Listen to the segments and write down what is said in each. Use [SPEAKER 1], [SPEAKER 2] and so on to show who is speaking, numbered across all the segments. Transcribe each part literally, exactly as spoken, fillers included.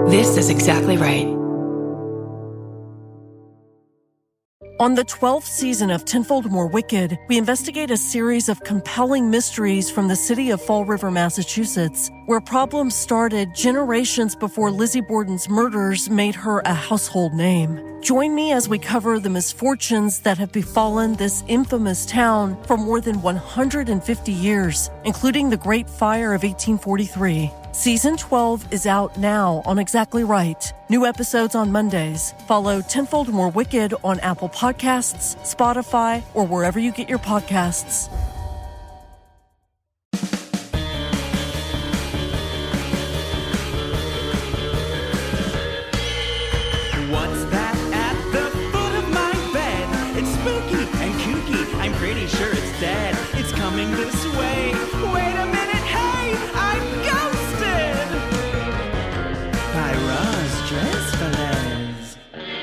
[SPEAKER 1] This is exactly right.
[SPEAKER 2] On the twelfth season of Tenfold More Wicked, we investigate a series of compelling mysteries from the city of Fall River, Massachusetts, where problems started generations before Lizzie Borden's murders made her a household name. Join me as we cover the misfortunes that have befallen this infamous town for more than one hundred fifty years, including the Great Fire of eighteen forty-three. Season twelve is out now on Exactly Right. New episodes on Mondays. Follow Tenfold More Wicked on Apple Podcasts, Spotify, or wherever you get your podcasts.
[SPEAKER 3] What's that at the foot of my bed? It's spooky and kooky. I'm pretty sure it's dead. It's coming this way. Wait a minute, hey, I'm ghosted by Roz Dressfellas.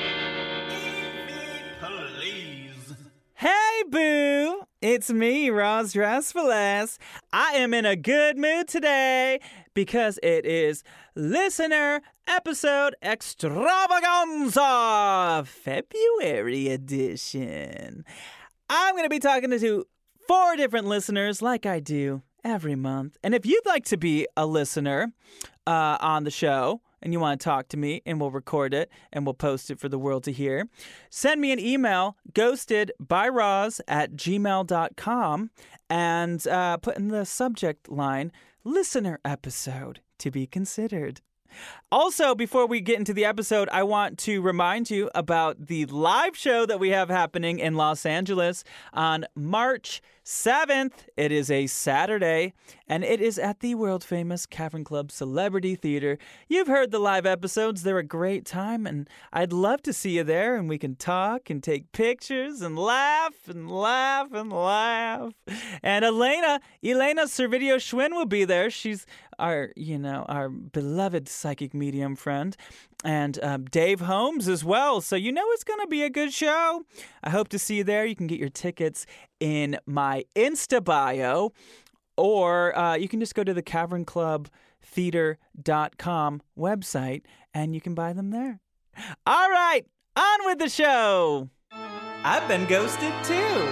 [SPEAKER 3] Please. Hey, boo. It's me, Roz Dressfellas. I am in a good mood today because it is listener episode extravaganza, February edition. I'm going to be talking to four different listeners like I do every month. And if you'd like to be a listener uh, on the show and you want to talk to me, and we'll record it and we'll post it for the world to hear, send me an email, ghostedbyroz at gmail dot com, and uh, put in the subject line, listener episode to be considered. Also, before we get into the episode, I want to remind you about the live show that we have happening in Los Angeles on March seventh. It is a Saturday, and it is at the world-famous Cavern Club Celebrity Theater. You've heard the live episodes. They're a great time, and I'd love to see you there, and we can talk and take pictures and laugh and laugh and laugh. And Elena, Elena Servideo Schwinn will be there. She's our, you know, our beloved psychic medium friend, and um, Dave Holmes as well. So you know it's going to be a good show. I hope to see you there. You can get your tickets in my Insta bio, or uh, you can just go to the cavern club theater dot com website, and you can buy them there. All right, on with the show. I've been ghosted too.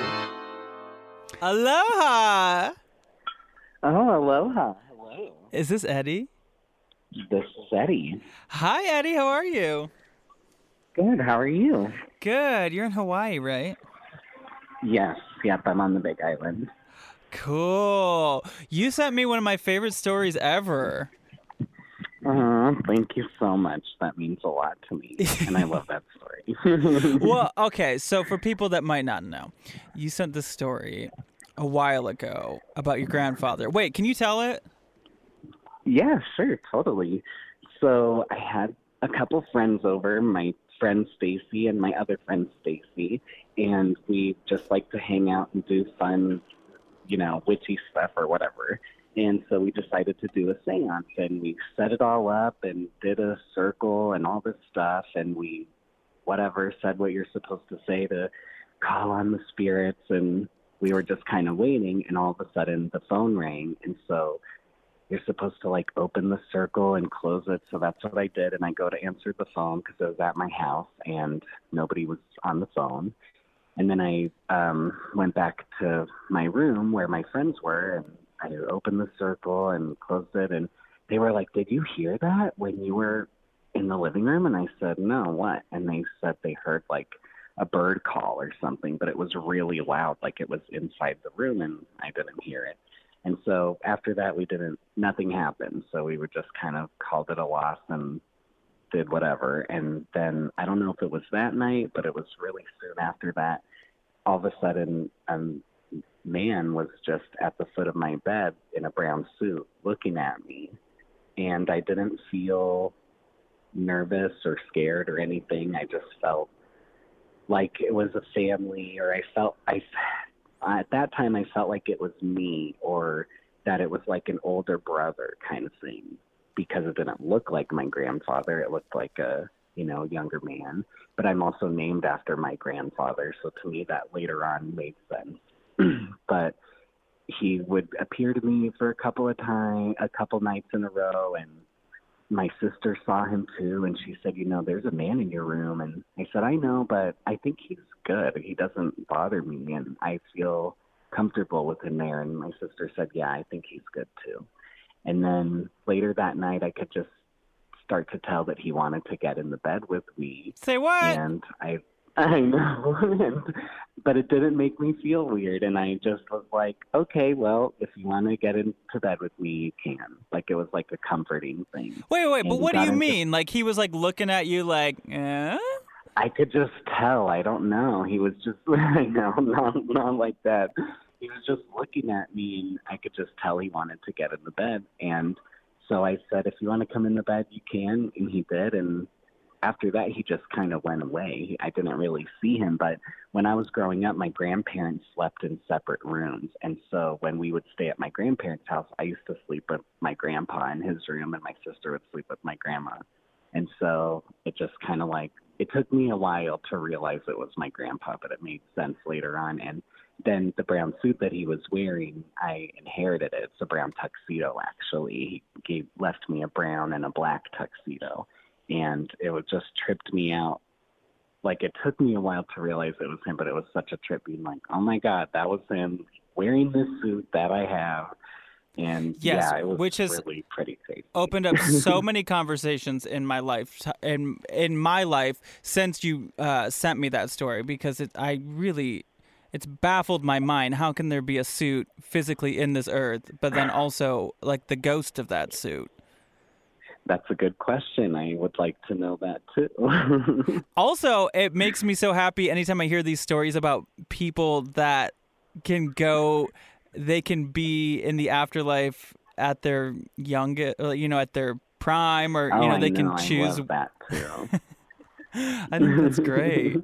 [SPEAKER 3] Aloha.
[SPEAKER 4] Oh, aloha. Hello.
[SPEAKER 3] Is this Eddie?
[SPEAKER 4] This is Eddie.
[SPEAKER 3] Hi, Eddie. How are you?
[SPEAKER 4] Good. How are you?
[SPEAKER 3] Good. You're in Hawaii, right?
[SPEAKER 4] Yes. Yep. I'm on the Big Island.
[SPEAKER 3] Cool. You sent me one of my favorite stories ever.
[SPEAKER 4] Uh, thank you so much. That means a lot to me, and I love that story.
[SPEAKER 3] Well, okay. So for people that might not know, you sent this story a while ago about your grandfather. Wait, can you tell it?
[SPEAKER 4] Yeah, sure, totally. So I had a couple friends over, my friend Stacy and my other friend Stacy, and we just like to hang out and do fun, you know, witchy stuff or whatever. And so we decided to do a seance, and we set it all up and did a circle and all this stuff, and we, whatever, said what you're supposed to say to call on the spirits, and we were just kind of waiting, and all of a sudden the phone rang, and so you're supposed to, like, open the circle and close it. So that's what I did, and I go to answer the phone because I was at my house, and nobody was on the phone. And then I um, went back to my room where my friends were, and I opened the circle and closed it, and they were like, did you hear that when you were in the living room? And I said, no, what? And they said they heard, like, a bird call or something, but it was really loud, like it was inside the room, and I didn't hear it. And so after that, we didn't, nothing happened. So we were just kind of called it a loss and did whatever. And then I don't know if it was that night, but it was really soon after that. All of a sudden, a man was just at the foot of my bed in a brown suit looking at me. And I didn't feel nervous or scared or anything. I just felt like it was a family, or I felt, I at that time, I felt like it was me, or that it was like an older brother kind of thing, because it didn't look like my grandfather. It looked like a, you know, younger man. But I'm also named after my grandfather, so to me that later on made sense. But he would appear to me for a couple of time, a couple nights in a row, and my sister saw him too, and she said, you know, there's a man in your room. And I said, I know, but I think he's good. He doesn't bother me, and I feel comfortable with him there. And my sister said, yeah, I think he's good too. And then later that night, I could just start to tell that he wanted to get in the bed with me.
[SPEAKER 3] Say what?
[SPEAKER 4] And I, I know, and, but it didn't make me feel weird. And I just was like, okay, well, if you want to get into bed with me, you can. Like, it was like a comforting thing.
[SPEAKER 3] Wait, wait,
[SPEAKER 4] And
[SPEAKER 3] but
[SPEAKER 4] we
[SPEAKER 3] what do
[SPEAKER 4] got
[SPEAKER 3] you
[SPEAKER 4] into-
[SPEAKER 3] mean? Like, he was like looking at you like, eh?
[SPEAKER 4] I could just tell. I don't know. He was just, I know, not, not like that. He was just looking at me, and I could just tell he wanted to get in the bed. And so I said, if you want to come in the bed, you can. And he did. And after that, he just kind of went away. I didn't really see him. But when I was growing up, my grandparents slept in separate rooms. And so when we would stay at my grandparents' house, I used to sleep with my grandpa in his room, and my sister would sleep with my grandma. And so it just kind of like, it took me a while to realize it was my grandpa, but it made sense later on. And then the brown suit that he was wearing, I inherited it. It's a brown tuxedo, actually. He gave, left me a brown and a black tuxedo. And it was just tripped me out. Like, it took me a while to realize it was him, but it was such a trip being like, oh my God, that was him wearing this suit that I have. And
[SPEAKER 3] Yes,
[SPEAKER 4] yeah, it was
[SPEAKER 3] which has
[SPEAKER 4] really pretty crazy.
[SPEAKER 3] Opened up so many conversations in my life, in in my life, since you uh, sent me that story, because it, I really, it's baffled my mind. How can there be a suit physically in this earth, but then also like the ghost of that suit?
[SPEAKER 4] That's a good question. I would like to know that too.
[SPEAKER 3] Also, it makes me so happy anytime I hear these stories about people that can go, they can be in the afterlife at their youngest, you know, at their prime, or,
[SPEAKER 4] oh,
[SPEAKER 3] you know, they
[SPEAKER 4] I know.
[SPEAKER 3] can choose.
[SPEAKER 4] I love that too.
[SPEAKER 3] I think that's great.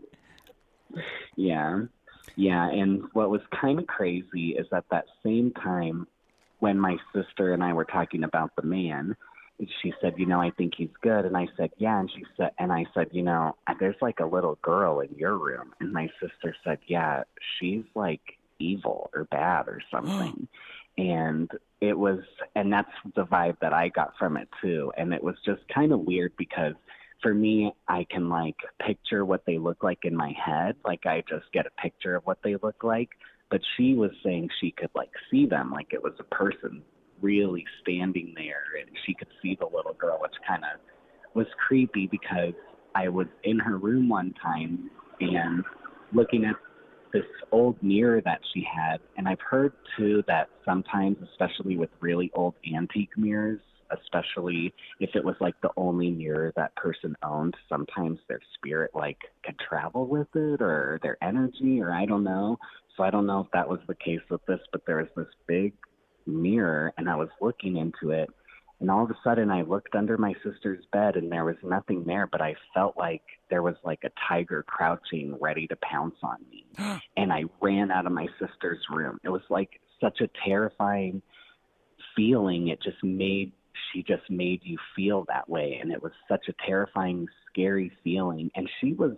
[SPEAKER 4] Yeah. Yeah. And what was kind of crazy is at that same time when my sister and I were talking about the man, she said, you know, I think he's good. And I said, yeah. And she said, and I said, you know, there's like a little girl in your room. And my sister said, yeah, she's like evil or bad or something. And it was, and that's the vibe that I got from it too. And it was just kind of weird because for me, I can like picture what they look like in my head. Like I just get a picture of what they look like. But she was saying she could like see them, like it was a person really standing there, and she could see the little girl, which kind of was creepy because I was in her room one time and looking at this old mirror that she had. And I've heard too that sometimes, especially with really old antique mirrors, especially if it was like the only mirror that person owned, sometimes their spirit like could travel with it, or their energy, or I don't know. So I don't know if that was the case with this, but there was this big mirror and I was looking into it, and all of a sudden I looked under my sister's bed and there was nothing there, but I felt like there was like a tiger crouching ready to pounce on me. And I ran out of my sister's room. It was like such a terrifying feeling. It just made, she just made you feel that way. And it was such a terrifying, scary feeling. And she was,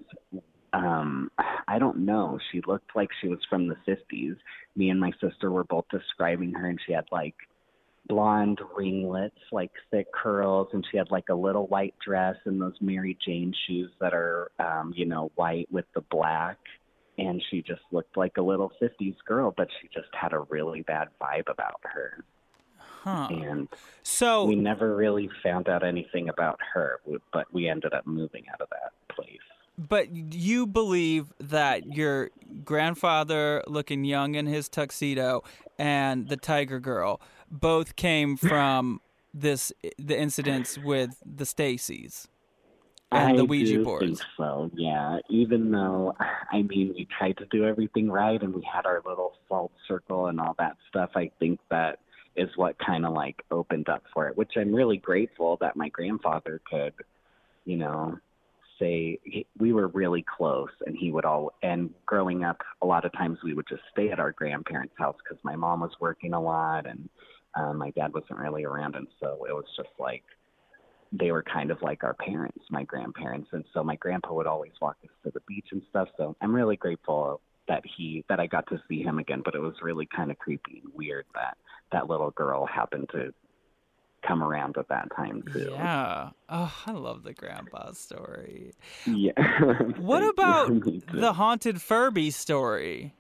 [SPEAKER 4] um, I don't know, she looked like she was from the fifties. Me and my sister were both describing her, and she had like blonde ringlets, like thick curls, and she had like a little white dress and those Mary Jane shoes that are, um, you know, white with the black. And she just looked like a little fifties girl, but she just had a really bad vibe about her.
[SPEAKER 3] Huh.
[SPEAKER 4] And
[SPEAKER 3] So
[SPEAKER 4] we never really found out anything about her, but we ended up moving out of that place.
[SPEAKER 3] But you believe that your grandfather looking young in his tuxedo and the tiger girl both came from this the incidents with the Stacys and
[SPEAKER 4] I
[SPEAKER 3] the Ouija
[SPEAKER 4] do
[SPEAKER 3] boards.
[SPEAKER 4] think so, yeah. Even though, I mean, we tried to do everything right and we had our little salt circle and all that stuff, I think that is what kind of like opened up for it, which I'm really grateful that my grandfather could, you know, say he, we were really close, and he would all, and growing up, a lot of times we would just stay at our grandparents' house because my mom was working a lot and um, my dad wasn't really around. And so it was just like, they were kind of like our parents, my grandparents. And so my grandpa would always walk us to the beach and stuff. So I'm really grateful that he, that I got to see him again, but it was really kind of creepy and weird that that little girl happened to come around at that time too.
[SPEAKER 3] Yeah. Oh, I love the grandpa story.
[SPEAKER 4] Yeah.
[SPEAKER 3] What
[SPEAKER 4] Thank
[SPEAKER 3] about
[SPEAKER 4] you. Me too.
[SPEAKER 3] the haunted Furby story?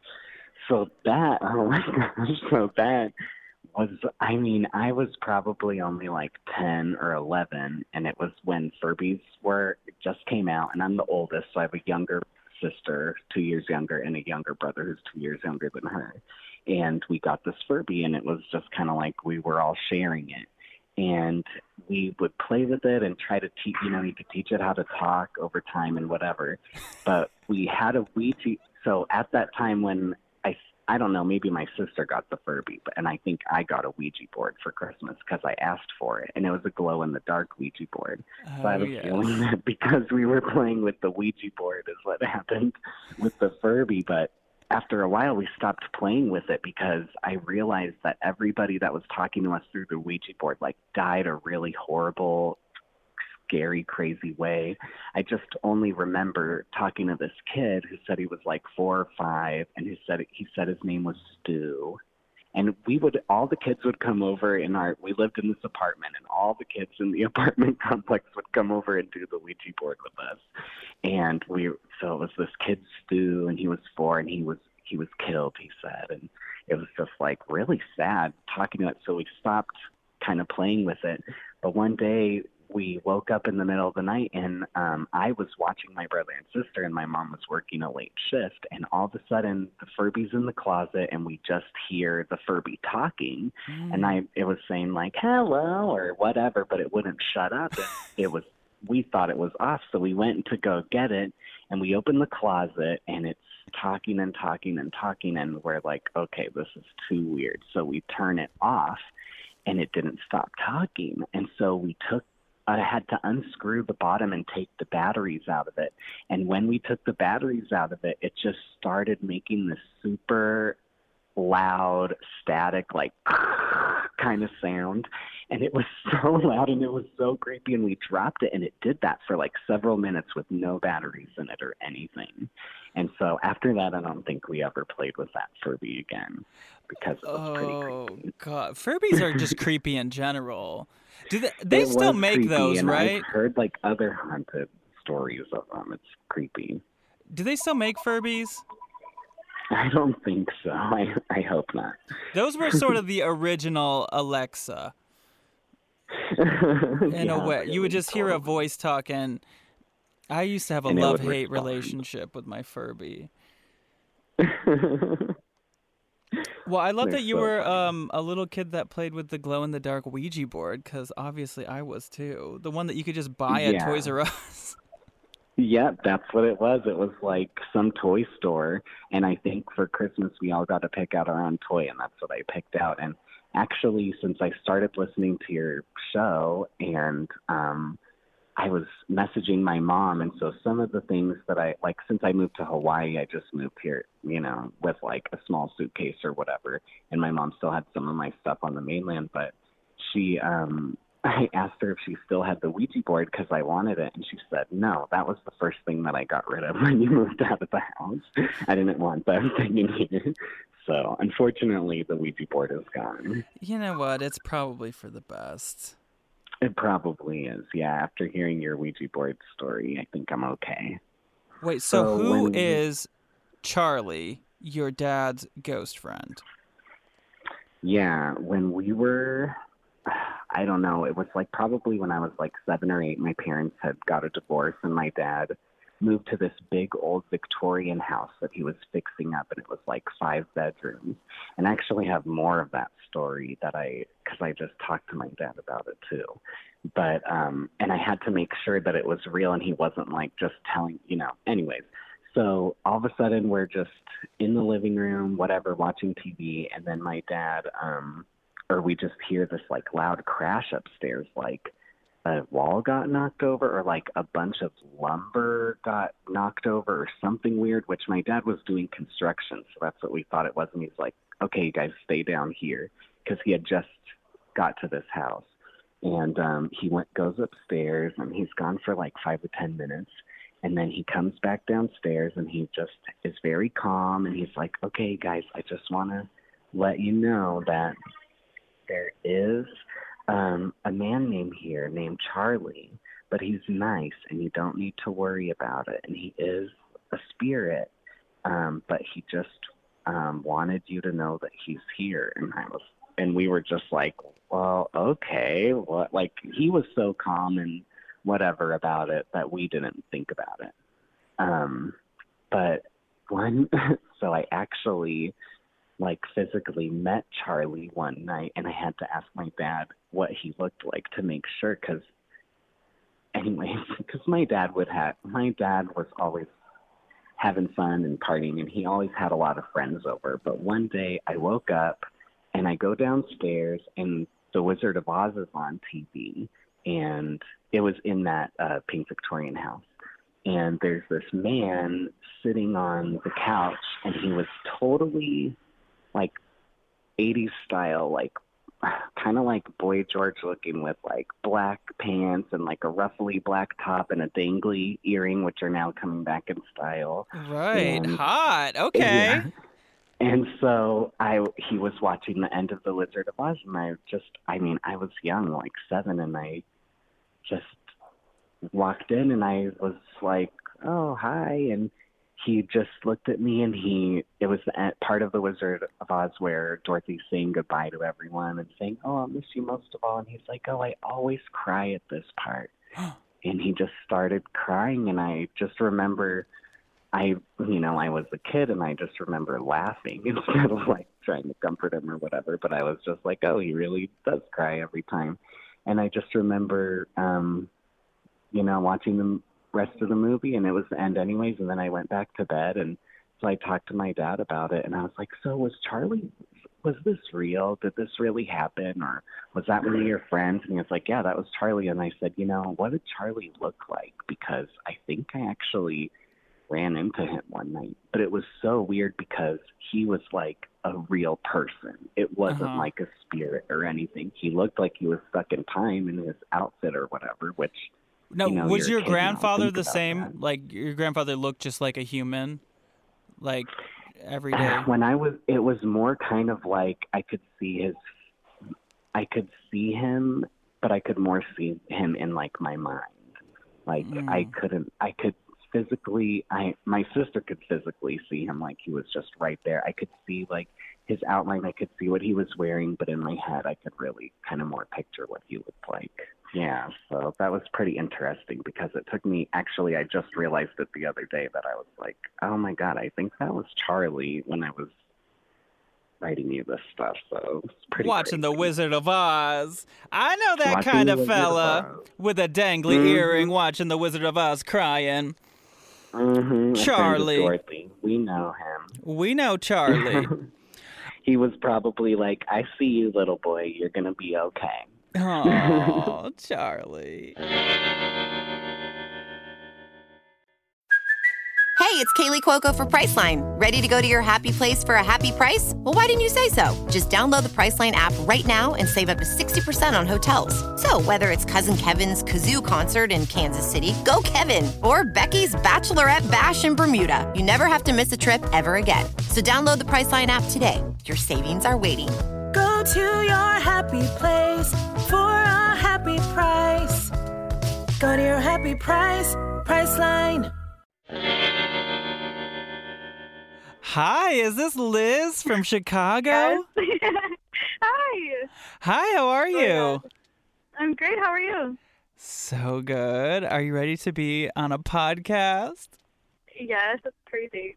[SPEAKER 4] So that, oh my gosh, so that was, I mean, I was probably only like ten or eleven, and it was when Furbies were, just came out, and I'm the oldest, so I have a younger sister, two years younger, and a younger brother who's two years younger than her. And we got this Furby, and it was just kind of like we were all sharing it. And we would play with it and try to teach, you know, you could teach it how to talk over time and whatever. But we had a Ouija, so at that time when I, I don't know, maybe my sister got the Furby, but and I think I got a Ouija board for Christmas because I asked for it, and it was a glow-in-the-dark Ouija board.
[SPEAKER 3] Oh,
[SPEAKER 4] So I have a
[SPEAKER 3] yes.
[SPEAKER 4] feeling that because we were playing with the Ouija board is what happened with the Furby, but after a while we stopped playing with it because I realized that everybody that was talking to us through the Ouija board like died a really horrible, scary, crazy way. I just only remember talking to this kid who said he was like four or five, and who said he said his name was Stu. And we would, all the kids would come over in our, we lived in this apartment, and all the kids in the apartment complex would come over and do the Ouija board with us. And we, so it was this kid Stu, and he was four, and he was, he was killed, he said. And it was just like really sad talking to it. So we stopped kind of playing with it. But one day we woke up in the middle of the night, and um, I was watching my brother and sister, and my mom was working a late shift. And all of a sudden, the Furby's in the closet, and we just hear the Furby talking.
[SPEAKER 3] Mm.
[SPEAKER 4] And I, it was saying like, hello, or whatever, but it wouldn't shut up. And it was, we thought it was off. So we went to go get it, and we opened the closet, and it's talking and talking and talking. And we're like, okay, this is too weird. So we turn it off, and it didn't stop talking. And so we took, I had to unscrew the bottom and take the batteries out of it. And when we took the batteries out of it, it just started making this super loud, static, like kind of sound. And it was so loud and it was so creepy, and we dropped it, and it did that for like several minutes with no batteries in it or anything. And so after that, I don't think we ever played with that Furby again because it was pretty
[SPEAKER 3] Oh,
[SPEAKER 4] creepy.
[SPEAKER 3] God. Furbies are just creepy in general. Do they, they
[SPEAKER 4] It
[SPEAKER 3] still
[SPEAKER 4] was
[SPEAKER 3] make
[SPEAKER 4] creepy,
[SPEAKER 3] those,
[SPEAKER 4] and
[SPEAKER 3] right?
[SPEAKER 4] I've heard like other haunted stories of them. It's creepy.
[SPEAKER 3] Do they still make Furbies?
[SPEAKER 4] I don't think so. I I hope not.
[SPEAKER 3] Those were sort of the original Alexa in
[SPEAKER 4] Yeah,
[SPEAKER 3] a way. You would
[SPEAKER 4] really,
[SPEAKER 3] just hear a
[SPEAKER 4] totally.
[SPEAKER 3] voice talk, and I used to have a
[SPEAKER 4] And it would
[SPEAKER 3] love-hate
[SPEAKER 4] respond.
[SPEAKER 3] relationship with my Furby. Well, I love
[SPEAKER 4] They're
[SPEAKER 3] that you
[SPEAKER 4] so
[SPEAKER 3] were
[SPEAKER 4] funny.
[SPEAKER 3] um, a little kid that played with the glow-in-the-dark Ouija board, because obviously I was too. The one that you could just buy at
[SPEAKER 4] Yeah.
[SPEAKER 3] Toys R Us.
[SPEAKER 4] Yeah, that's what it was. It was like some toy store, and I think for Christmas we all got to pick out our own toy, and that's what I picked out. And actually, since I started listening to your show, and um, I was messaging my mom, and so some of the things that I, like since I moved to Hawaii, I just moved here, you know, with like a small suitcase or whatever, and my mom still had some of my stuff on the mainland, but she, um, I asked her if she still had the Ouija board because I wanted it, and she said, no, that was the first thing that I got rid of when you moved out of the house. I didn't want that thing in here. So unfortunately, the Ouija board is gone.
[SPEAKER 3] You know what? It's probably for the best.
[SPEAKER 4] It probably is. Yeah, after hearing your Ouija board story, I think I'm okay.
[SPEAKER 3] Wait, so,
[SPEAKER 4] So
[SPEAKER 3] who
[SPEAKER 4] when-
[SPEAKER 3] is Charlie, your dad's ghost friend?
[SPEAKER 4] Yeah, when we were, I don't know, it was like probably when I was like seven or eight, my parents had got a divorce, and my dad moved to this big old Victorian house that he was fixing up, and it was like five bedrooms. And I actually have more of that story that I, because I just talked to my dad about it too. But, um, and I had to make sure that it was real and he wasn't like just telling, you know, anyways. So all of a sudden we're just in the living room, whatever, watching T V, and then my dad, um, or we just hear this like loud crash upstairs, like a wall got knocked over, or like a bunch of lumber got knocked over or something weird, which my dad was doing construction, so that's what we thought it was. And he's like, okay, you guys stay down here, because he had just got to this house. And um, he went goes upstairs, and he's gone for like five to ten minutes. And then he comes back downstairs, and he just is very calm. And he's like, okay, guys, I just want to let you know that there is um, a man named here named Charlie, but he's nice and you don't need to worry about it. And he is a spirit, um, but he just um, wanted you to know that he's here. And I was, and we were just like, well, okay, what? Like he was so calm and whatever about it that we didn't think about it. Um, but one, so I actually like physically met Charlie one night, and I had to ask my dad what he looked like to make sure. Because, anyways, because my dad would have, my dad was always having fun and partying, and he always had a lot of friends over. But one day I woke up and I go downstairs, and The Wizard of Oz is on T V, and it was in that uh, pink Victorian house. And there's this man sitting on the couch, and he was totally like eighties style, like kind of like Boy George looking, with like black pants and like a ruffly black top and a dangly earring, which are now coming back in style.
[SPEAKER 3] Right.
[SPEAKER 4] And,
[SPEAKER 3] hot. Okay.
[SPEAKER 4] yeah. And so I, he was watching the end of The Wizard of Oz, and I just, I mean, I was young, like seven, and I just walked in, and I was like, oh, hi. And he just looked at me, and he, it was the part of The Wizard of Oz where Dorothy's saying goodbye to everyone and saying, oh, I'll miss you most of all. And he's like, oh, I always cry at this part. And he just started crying, and I just remember, I, you know, I was a kid, and I just remember laughing instead of like trying to comfort him or whatever. But I was just like, oh, he really does cry every time. And I just remember, um, you know, watching the rest of the movie, and it was the end anyways. And then I went back to bed, and so I talked to my dad about it, and I was like, so was Charlie, was this real? Did this really happen? Or was that one of your friends? And he was like, yeah, that was Charlie. And I said, you know, what did Charlie look like? Because I think I actually ran into him one night, but it was so weird because he was like a real person. It wasn't
[SPEAKER 3] Uh-huh.
[SPEAKER 4] like a spirit or anything. He looked like he was stuck in time in his outfit or whatever, which,
[SPEAKER 3] Now,
[SPEAKER 4] you know,
[SPEAKER 3] was
[SPEAKER 4] you're
[SPEAKER 3] your
[SPEAKER 4] a kid, you don't
[SPEAKER 3] grandfather
[SPEAKER 4] think
[SPEAKER 3] the
[SPEAKER 4] about
[SPEAKER 3] same?
[SPEAKER 4] that.
[SPEAKER 3] Like, your grandfather looked just like a human? Like, every day?
[SPEAKER 4] When I was, it was more kind of like I could see his, I could see him, but I could more see him in like my mind. Like
[SPEAKER 3] Mm.
[SPEAKER 4] I couldn't, I could physically, I, my sister could physically see him like he was just right there. I could see like his outline. I could see what he was wearing, but in my head, I could really kind of more picture what he looked like. Yeah, so that was pretty interesting because it took me, actually, I just realized it the other day that I was like, oh my God, I think that was Charlie when I was writing you this stuff. So it's pretty
[SPEAKER 3] Watching The
[SPEAKER 4] crazy.
[SPEAKER 3] Wizard of Oz. I know that
[SPEAKER 4] Watching
[SPEAKER 3] kind
[SPEAKER 4] The
[SPEAKER 3] of
[SPEAKER 4] Wizard of
[SPEAKER 3] fella
[SPEAKER 4] Oz.
[SPEAKER 3] with a dangly
[SPEAKER 4] Mhm.
[SPEAKER 3] earring watching The Wizard of Oz crying.
[SPEAKER 4] Mm-hmm.
[SPEAKER 3] Charlie.
[SPEAKER 4] Dorothy. We know him.
[SPEAKER 3] We know Charlie.
[SPEAKER 4] He was probably like, I see you, little boy. You're going to be okay.
[SPEAKER 3] Oh, Charlie.
[SPEAKER 1] Hey, it's Kaylee Cuoco for Priceline. Ready to go to your happy place for a happy price? Well, why didn't you say so? Just download the Priceline app right now and save up to sixty percent on hotels. So whether it's Cousin Kevin's Kazoo Concert in Kansas City, go Kevin, or Becky's Bachelorette Bash in Bermuda, you never have to miss a trip ever again. So download the Priceline app today. Your savings are waiting.
[SPEAKER 5] Go to your happy place for a happy price. Go to your happy price, Priceline.
[SPEAKER 3] Hi, is this Liz from Chicago?
[SPEAKER 6] Yes. Hi.
[SPEAKER 3] Hi, how are you?
[SPEAKER 6] I'm great. How are you?
[SPEAKER 3] So good. Are you ready to be on a podcast?
[SPEAKER 6] Yes, that's crazy.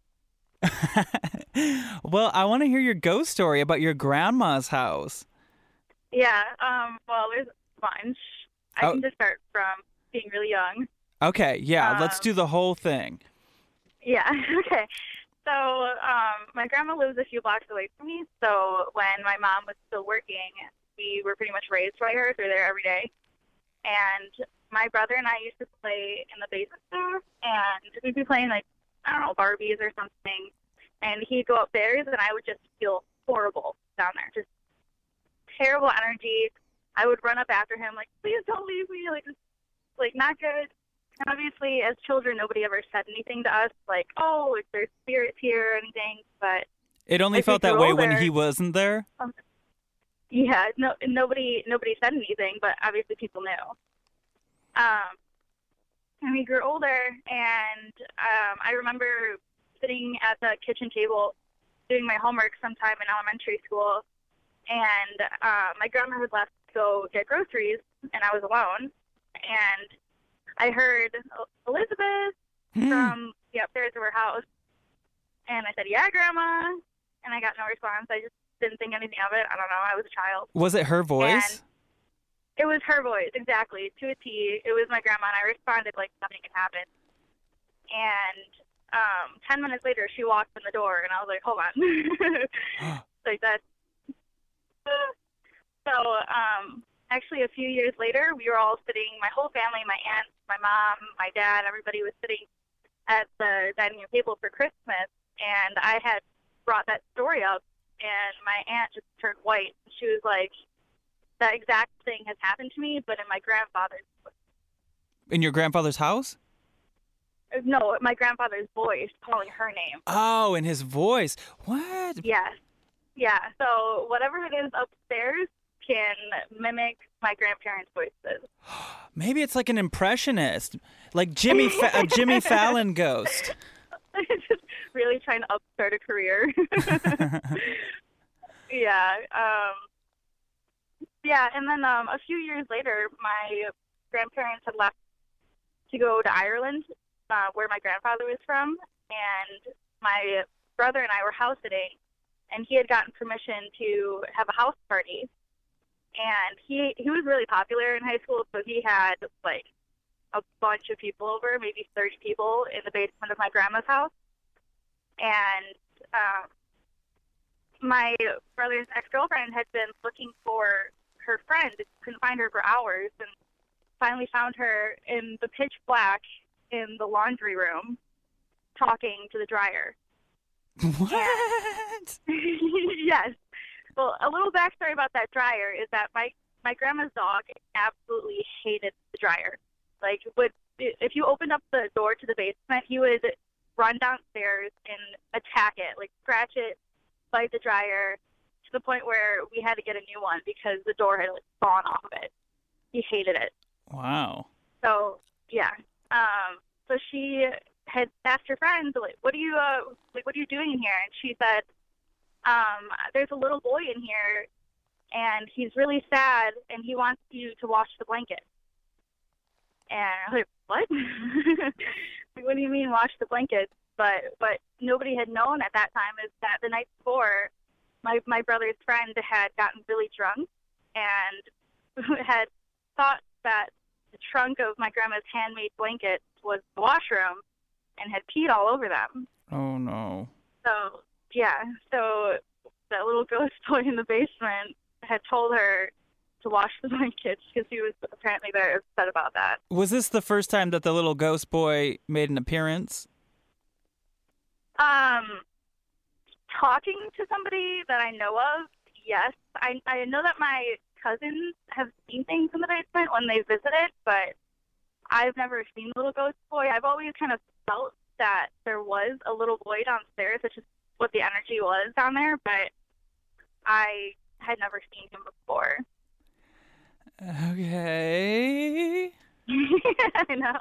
[SPEAKER 3] Well, I want to hear your ghost story about your grandma's house.
[SPEAKER 6] Yeah. Um. Well, there's a bunch. I
[SPEAKER 3] Oh.
[SPEAKER 6] can just start from being really young.
[SPEAKER 3] Okay, yeah, let's
[SPEAKER 6] Um,
[SPEAKER 3] do the whole thing.
[SPEAKER 6] Yeah. Okay. So, um, my grandma lives a few blocks away from me. So when my mom was still working, we were pretty much raised by her. So we were there every day. And my brother and I used to play in the basement there, and we'd be playing like, I don't know, Barbies or something. And he'd go upstairs, and I would just feel horrible down there, just terrible energy. I would run up after him like, please don't leave me, like, just, like not good. And obviously, as children, nobody ever said anything to us, like, oh, if there's spirits here or anything. But
[SPEAKER 3] It only
[SPEAKER 6] If we
[SPEAKER 3] felt that
[SPEAKER 6] grew
[SPEAKER 3] way when
[SPEAKER 6] older-
[SPEAKER 3] he wasn't there?
[SPEAKER 6] Yeah, no, nobody nobody said anything, but obviously people knew. Um, and we grew older, and um, I remember sitting at the kitchen table doing my homework sometime in elementary school, and uh, my grandma had left to go get groceries, and I was alone, and I heard Elizabeth from the upstairs of her house, and I said, "Yeah, Grandma," and I got no response. I just didn't think anything of it. I don't know. I was a child.
[SPEAKER 3] Was it her voice?
[SPEAKER 6] And it was her voice, exactly, to a T. It was my grandma, and I responded like nothing had happened. And um, ten minutes later, she walked in the door, and I was like, hold on. Like that. So um, actually, a few years later, we were all sitting, my whole family, my aunt, my mom, my dad, everybody was sitting at the dining room table for Christmas, and I had brought that story up, and my aunt just turned white. She was like, that exact thing has happened to me, but in my grandfather's voice.
[SPEAKER 3] In your grandfather's house?
[SPEAKER 6] No, my grandfather's voice calling her name.
[SPEAKER 3] Oh, in his voice. What?
[SPEAKER 6] Yes. Yeah. So whatever it is upstairs can mimic my grandparents' voices.
[SPEAKER 3] Maybe it's like an impressionist, like Jimmy Fa- a Jimmy Fallon ghost.
[SPEAKER 6] Just really trying to upstart a career. Yeah. Um, yeah, and then um, a few years later, my grandparents had left to go to Ireland, uh, where my grandfather was from, and my brother and I were house sitting, and he had gotten permission to have a house party. And he he was really popular in high school, so he had, like, a bunch of people over, maybe thirty people in the basement of my grandma's house. And um, my brother's ex-girlfriend had been looking for her friend, couldn't find her for hours, and finally found her in the pitch black in the laundry room talking to the dryer.
[SPEAKER 3] What?
[SPEAKER 6] Yes. Well, a little backstory about that dryer is that my, my grandma's dog absolutely hated the dryer. Like, would if you opened up the door to the basement, he would run downstairs and attack it, like scratch it, bite the dryer, to the point where we had to get a new one because the door had like fallen off of it. He hated it.
[SPEAKER 3] Wow.
[SPEAKER 6] So yeah. Um. So she had asked her friends, like, "What are you, uh, like, what are you doing in here?" And she said, "Um, there's a little boy in here, and he's really sad, and he wants you to wash the blanket." And I was like, "What? Like, what do you mean wash the blanket?" But what nobody had known at that time is that the night before, my my brother's friend had gotten really drunk and had thought that the trunk of my grandma's handmade blankets was the washroom and had peed all over them.
[SPEAKER 3] Oh, no.
[SPEAKER 6] So, yeah. So that little ghost boy in the basement had told her to wash the blankets because he was apparently very upset about that.
[SPEAKER 3] Was this the first time that the little ghost boy made an appearance?
[SPEAKER 6] Um, talking to somebody that I know of, yes. I I know that my cousins have seen things in the basement when they visited, but I've never seen the little ghost boy. I've always kind of felt that there was a little boy downstairs, which is what the energy was down there, but I had never seen him before.
[SPEAKER 3] Okay.
[SPEAKER 6] I know.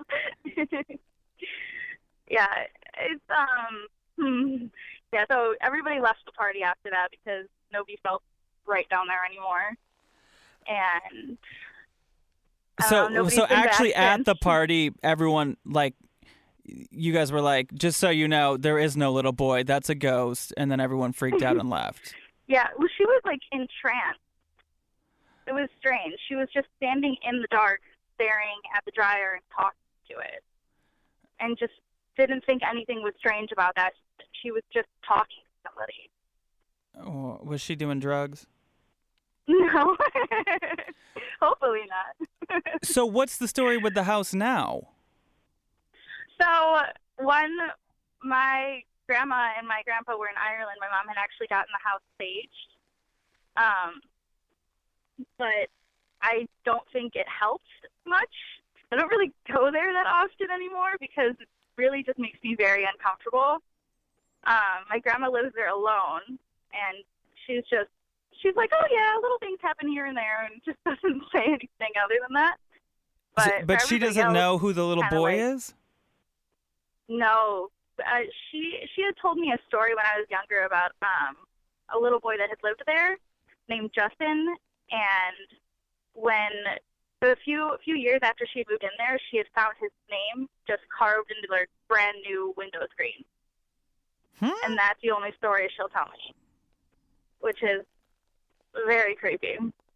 [SPEAKER 6] Yeah, it's um hmm. yeah, so everybody left the party after that because nobody felt right down there anymore. And
[SPEAKER 3] So
[SPEAKER 6] know,
[SPEAKER 3] so
[SPEAKER 6] been
[SPEAKER 3] actually
[SPEAKER 6] back
[SPEAKER 3] at
[SPEAKER 6] since.
[SPEAKER 3] the party, everyone, like, you guys were like, just so you know, there is no little boy, that's a ghost, and then everyone freaked out and left.
[SPEAKER 6] Yeah, well, she was like entranced. It was strange. She was just standing in the dark, staring at the dryer and talking to it, and just didn't think anything was strange about that. She was just talking to somebody.
[SPEAKER 3] Oh, was she doing drugs?
[SPEAKER 6] No. Hopefully not.
[SPEAKER 3] So what's the story with the house now?
[SPEAKER 6] So when my grandma and my grandpa were in Ireland, my mom had actually gotten the house staged. Um, but I don't think it helped much. I don't really go there that often anymore because it really just makes me very uncomfortable. Um, my grandma lives there alone, and she's just, she's like, oh, yeah, little things happen here and there, and just doesn't say anything other than that. But,
[SPEAKER 3] So- but
[SPEAKER 6] for
[SPEAKER 3] she
[SPEAKER 6] everybody
[SPEAKER 3] doesn't
[SPEAKER 6] else,
[SPEAKER 3] know who the little
[SPEAKER 6] kinda
[SPEAKER 3] boy
[SPEAKER 6] like-
[SPEAKER 3] is?
[SPEAKER 6] No. Uh, she she had told me a story when I was younger about um, a little boy that had lived there named Justin, and when a few a few years after she had moved in there, she had found his name just carved into their brand new window screen.
[SPEAKER 3] Hmm?
[SPEAKER 6] And that's the only story she'll tell me, which is very creepy.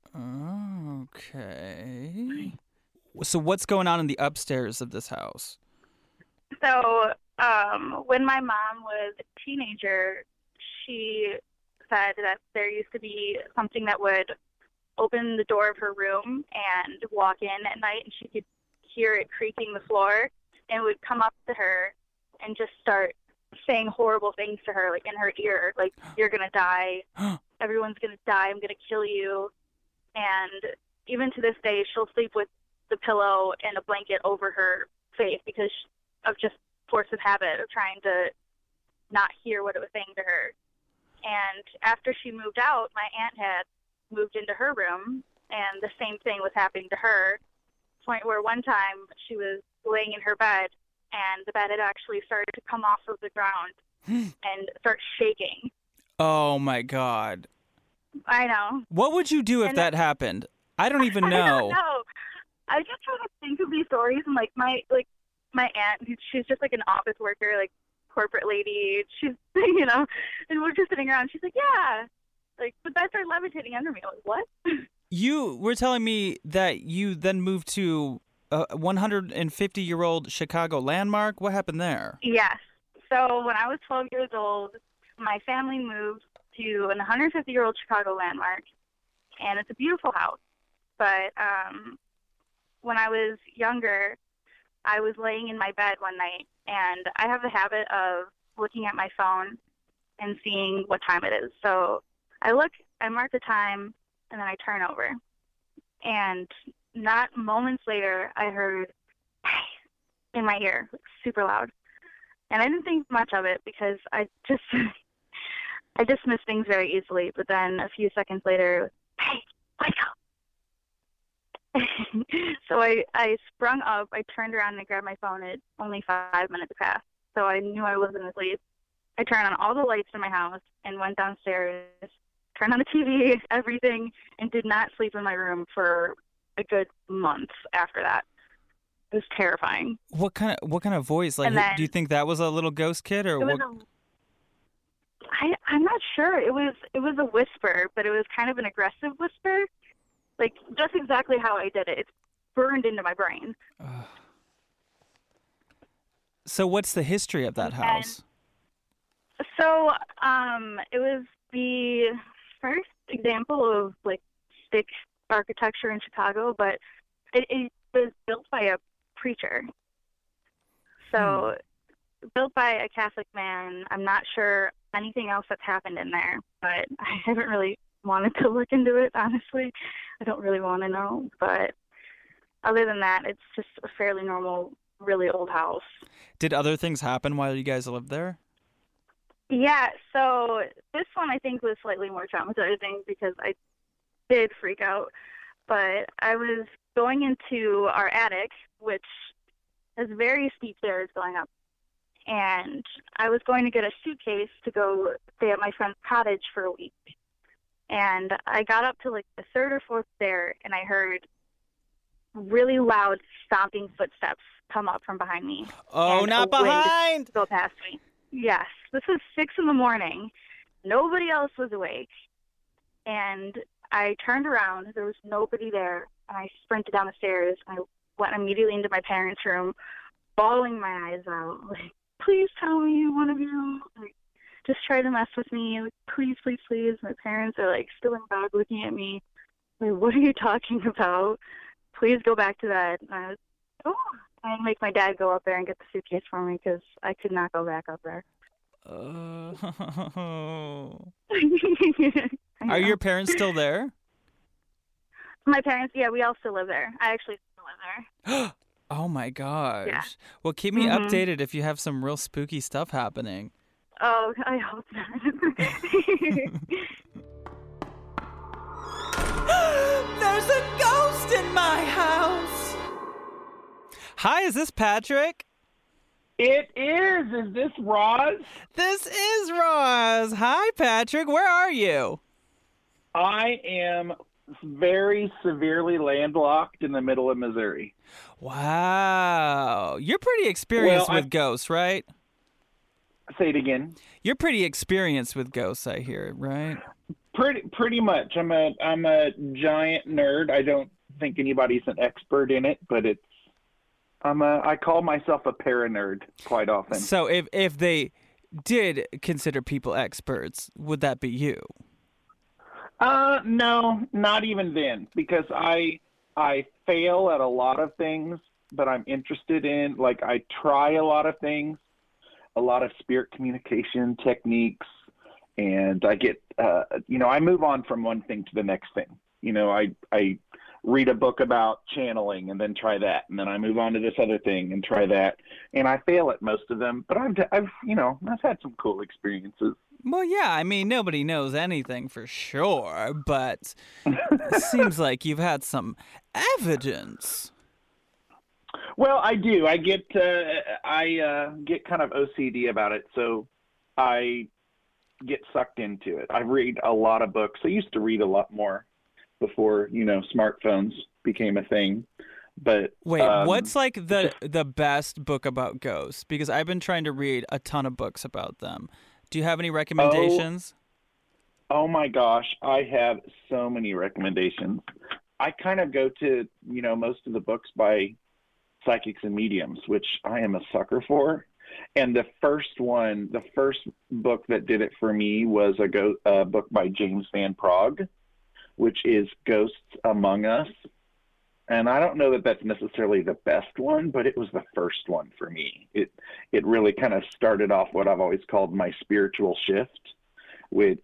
[SPEAKER 3] Okay. So what's going on in the upstairs of this house?
[SPEAKER 6] So um, when my mom was a teenager, she said that there used to be something that would open the door of her room and walk in at night, and she could hear it creaking the floor, and would come up to her and just start saying horrible things to her, like in her ear, like, you're going to die, everyone's going to die, I'm going to kill you. And even to this day, she'll sleep with the pillow and a blanket over her face because of just force of habit of trying to not hear what it was saying to her. And after she moved out, my aunt had moved into her room, and the same thing was happening to her, to the point where one time she was laying in her bed, and the bed had actually started to come off of the ground and start shaking.
[SPEAKER 3] Oh, my God.
[SPEAKER 6] I know.
[SPEAKER 3] What would you do if
[SPEAKER 6] And
[SPEAKER 3] that happened? I don't even
[SPEAKER 6] I
[SPEAKER 3] know.
[SPEAKER 6] don't know. I just try to think of these stories, and like my like my aunt, she's just like an office worker, like corporate lady. She's you know, and we're just sitting around. She's like, yeah, like the beds are levitating under me. I'm like, what?
[SPEAKER 3] You were telling me that you then moved to a one hundred fifty year old Chicago landmark. What happened there?
[SPEAKER 6] Yes. So when I was twelve years old, my family moved to a one hundred fifty year old Chicago landmark, and it's a beautiful house. But um, when I was younger, I was laying in my bed one night, and I have the habit of looking at my phone and seeing what time it is. So I look, I mark the time, and then I turn over. And not moments later, I heard, hey, in my ear, like, super loud. And I didn't think much of it because I just, I dismiss things very easily. But then a few seconds later, hey, wake up. So I, I sprung up, I turned around and grabbed my phone. It only five minutes passed, so I knew I wasn't asleep. I turned on all the lights in my house and went downstairs, turned on the T V, everything, and did not sleep in my room for a good month after that. It was terrifying.
[SPEAKER 3] What kind of what kind of voice? Like,
[SPEAKER 6] And then-
[SPEAKER 3] do you think that was a little ghost kid, or
[SPEAKER 6] It was
[SPEAKER 3] what?
[SPEAKER 6] a, I, I'm not sure. It was it was a whisper, but it was kind of an aggressive whisper. Like, just exactly how I did it. It's burned into my brain.
[SPEAKER 3] So, what's the history of that
[SPEAKER 6] And-
[SPEAKER 3] house?
[SPEAKER 6] So, um, it was the first example of, like, stick architecture in Chicago, but it, it was built by a preacher. So, built by a Catholic man. I'm not sure anything else that's happened in there, but I haven't really wanted to look into it, honestly. I don't really want to know, but other than that, it's just a fairly normal, really old house.
[SPEAKER 3] Did other things happen while you guys lived there?
[SPEAKER 6] Yeah, so this one I think was slightly more traumatizing because I did freak out. But I was going into our attic, which has very steep stairs going up. And I was going to get a suitcase to go stay at my friend's cottage for a week. And I got up to like the third or fourth stair, and I heard really loud stomping footsteps come up from behind me.
[SPEAKER 3] Oh,
[SPEAKER 6] and
[SPEAKER 3] not
[SPEAKER 6] a wind
[SPEAKER 3] behind!
[SPEAKER 6] Go past me. Yes, this was six in the morning. Nobody else was awake. And I turned around. There was nobody there. And I sprinted down the stairs. I went immediately into my parents' room, bawling my eyes out. Like, please tell me one of you. Like, just try to mess with me. Like, please, please, please. My parents are like still in bed looking at me. Like, what are you talking about? Please go back to bed. And I was, oh, I make my dad go up there and get the suitcase for me because I could not go back up there.
[SPEAKER 3] Oh.
[SPEAKER 6] I
[SPEAKER 3] Are
[SPEAKER 6] know.
[SPEAKER 3] your parents still there?
[SPEAKER 6] My parents? Yeah, we all still live there. I actually still live there.
[SPEAKER 3] Oh my gosh.
[SPEAKER 6] Yeah.
[SPEAKER 3] Well, keep me
[SPEAKER 6] Mhm.
[SPEAKER 3] updated if you have some real spooky stuff happening.
[SPEAKER 6] Oh, I hope not.
[SPEAKER 3] There's a ghost in my house. Hi, is this Patrick?
[SPEAKER 7] It is. Is this Roz?
[SPEAKER 3] This is Roz. Hi, Patrick. Where are you?
[SPEAKER 7] I am very severely landlocked in the middle of Missouri.
[SPEAKER 3] Wow. You're pretty experienced
[SPEAKER 7] Well,
[SPEAKER 3] with
[SPEAKER 7] I-
[SPEAKER 3] ghosts, right?
[SPEAKER 7] Say it again.
[SPEAKER 3] You're pretty experienced with ghosts, I hear, right?
[SPEAKER 7] Pretty, pretty much. I'm a, I'm a giant nerd. I don't think anybody's an expert in it, but it's. I'm a. I call myself a para-nerd quite often.
[SPEAKER 3] So if if they did consider people experts, would that be you?
[SPEAKER 7] Uh, no, not even then, because I I fail at a lot of things, but I'm interested in, like, I try a lot of things, a lot of spirit communication techniques, and I get, uh, you know, I move on from one thing to the next thing. You know, I I read a book about channeling and then try that, and then I move on to this other thing and try that, and I fail at most of them, but I've, I've you know, I've had some cool experiences.
[SPEAKER 3] Well, yeah, I mean, nobody knows anything for sure, but it seems like you've had some evidence.
[SPEAKER 7] Well, I do. I get uh, I uh, get kind of O C D about it, so I get sucked into it. I read a lot of books. I used to read a lot more before, you know, smartphones became a thing. But
[SPEAKER 3] Wait,
[SPEAKER 7] um,
[SPEAKER 3] what's like the the best book about ghosts? Because I've been trying to read a ton of books about them. Do you have any recommendations?
[SPEAKER 7] Oh my gosh, I have so many recommendations. I kind of go to, you know, most of the books by psychics and mediums, which I am a sucker for. And the first one, the first book that did it for me was a go, uh, book by James Van Praagh, which is Ghosts Among Us. And I don't know that that's necessarily the best one, but it was the first one for me. It it really kind of started off what I've always called my spiritual shift, which,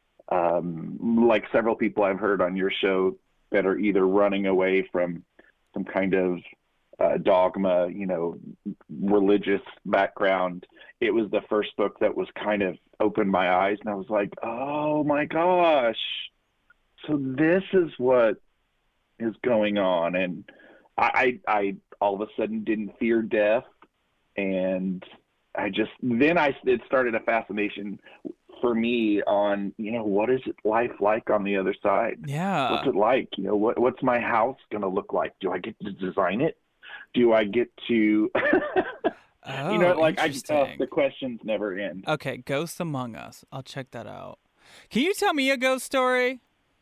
[SPEAKER 7] um, like several people I've heard on your show that are either running away from some kind of uh, dogma, you know, religious background, it was the first book that was kind of opened my eyes, and I was like, oh my gosh, so this is what is going on. And I, I, I all of a sudden didn't fear death, and I just then I it started a fascination for me on, you know, what is it life like on the other side?
[SPEAKER 3] Yeah.
[SPEAKER 7] What's it like? You know, what what's my house going to look like? Do I get to design it? Do I get to
[SPEAKER 3] Oh,
[SPEAKER 7] you know, like I
[SPEAKER 3] interesting.
[SPEAKER 7] uh, the questions never end.
[SPEAKER 3] Okay, Ghosts Among Us. I'll check that out. Can you tell me a ghost story?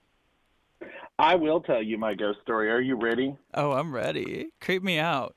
[SPEAKER 7] I will tell you my ghost story. Are you ready?
[SPEAKER 3] Oh, I'm ready. Creep me out.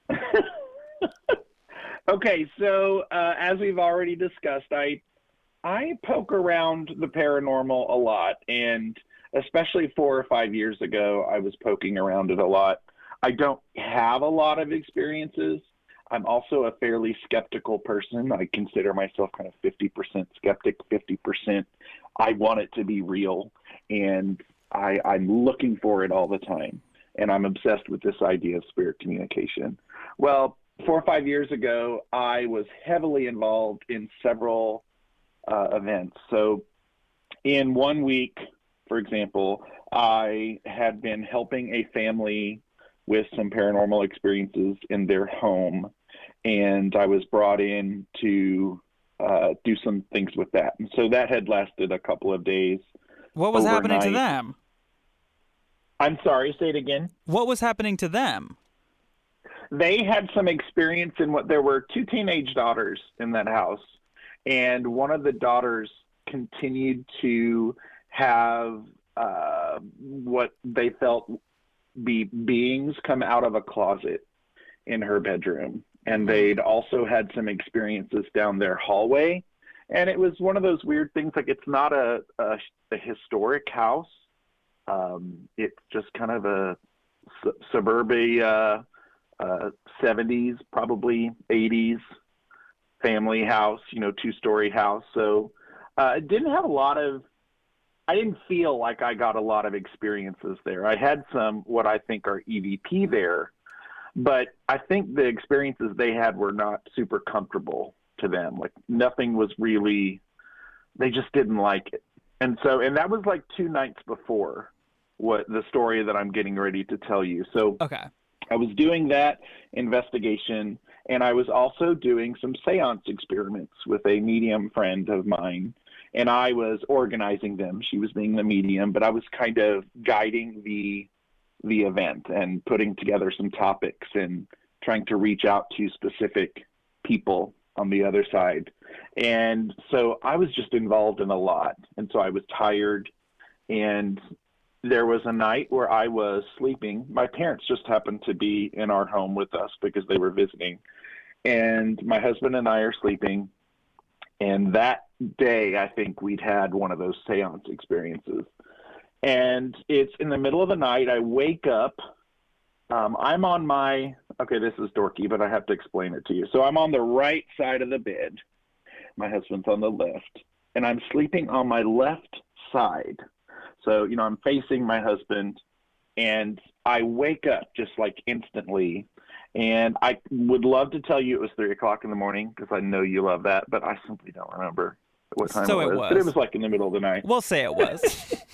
[SPEAKER 7] Okay, so uh, as we've already discussed, I I poke around the paranormal a lot, and especially four or five years ago, I was poking around it a lot. I don't have a lot of experiences. I'm also a fairly skeptical person. I consider myself kind of fifty percent skeptic, fifty percent I want it to be real, and I, I'm looking for it all the time, and I'm obsessed with this idea of spirit communication. Well, four or five years ago, I was heavily involved in several uh, events. So in one week, for example, I had been helping a family with some paranormal experiences in their home, and I was brought in to uh, do some things with that. And so that had lasted a couple of days.
[SPEAKER 3] What was happening to
[SPEAKER 7] overnight.
[SPEAKER 3] them?
[SPEAKER 7] I'm sorry, say it again.
[SPEAKER 3] What was happening to them?
[SPEAKER 7] They had some experience in what there were two teenage daughters in that house, and one of the daughters continued to have uh, what they felt be beings come out of a closet in her bedroom. And they'd also had some experiences down their hallway. And it was one of those weird things, like it's not a, a, a historic house. Um, it's just kind of a su- suburbia, uh, seventies, probably eighties family house, you know, two-story house. So uh, it didn't have a lot of, I didn't feel like I got a lot of experiences there. I had some, what I think are E V P there, but I think the experiences they had were not super comfortable to them. Like nothing was really, they just didn't like it. And so, and that was like two nights before. what the story that I'm getting ready to tell you. So
[SPEAKER 3] Okay.
[SPEAKER 7] I was doing that investigation, and I was also doing some seance experiments with a medium friend of mine, and I was organizing them. She was being the medium, but I was kind of guiding the the event and putting together some topics and trying to reach out to specific people on the other side. And so I was just involved in a lot. And so I was tired, and there was a night where I was sleeping. My parents just happened to be in our home with us because they were visiting. And my husband and I are sleeping. And that day, I think we'd had one of those seance experiences. And it's in the middle of the night. I wake up. Um, I'm on my, okay, this is dorky, but I have to explain it to you. So I'm on the right side of the bed. My husband's on the left. And I'm sleeping on my left side. So, you know, I'm facing my husband, and I wake up just like instantly. And I would love to tell you it was three o'clock in the morning because I know you love that, but I simply don't remember what time
[SPEAKER 3] So
[SPEAKER 7] it, was.
[SPEAKER 3] it was.
[SPEAKER 7] But it was like in the middle of the night.
[SPEAKER 3] We'll say it was.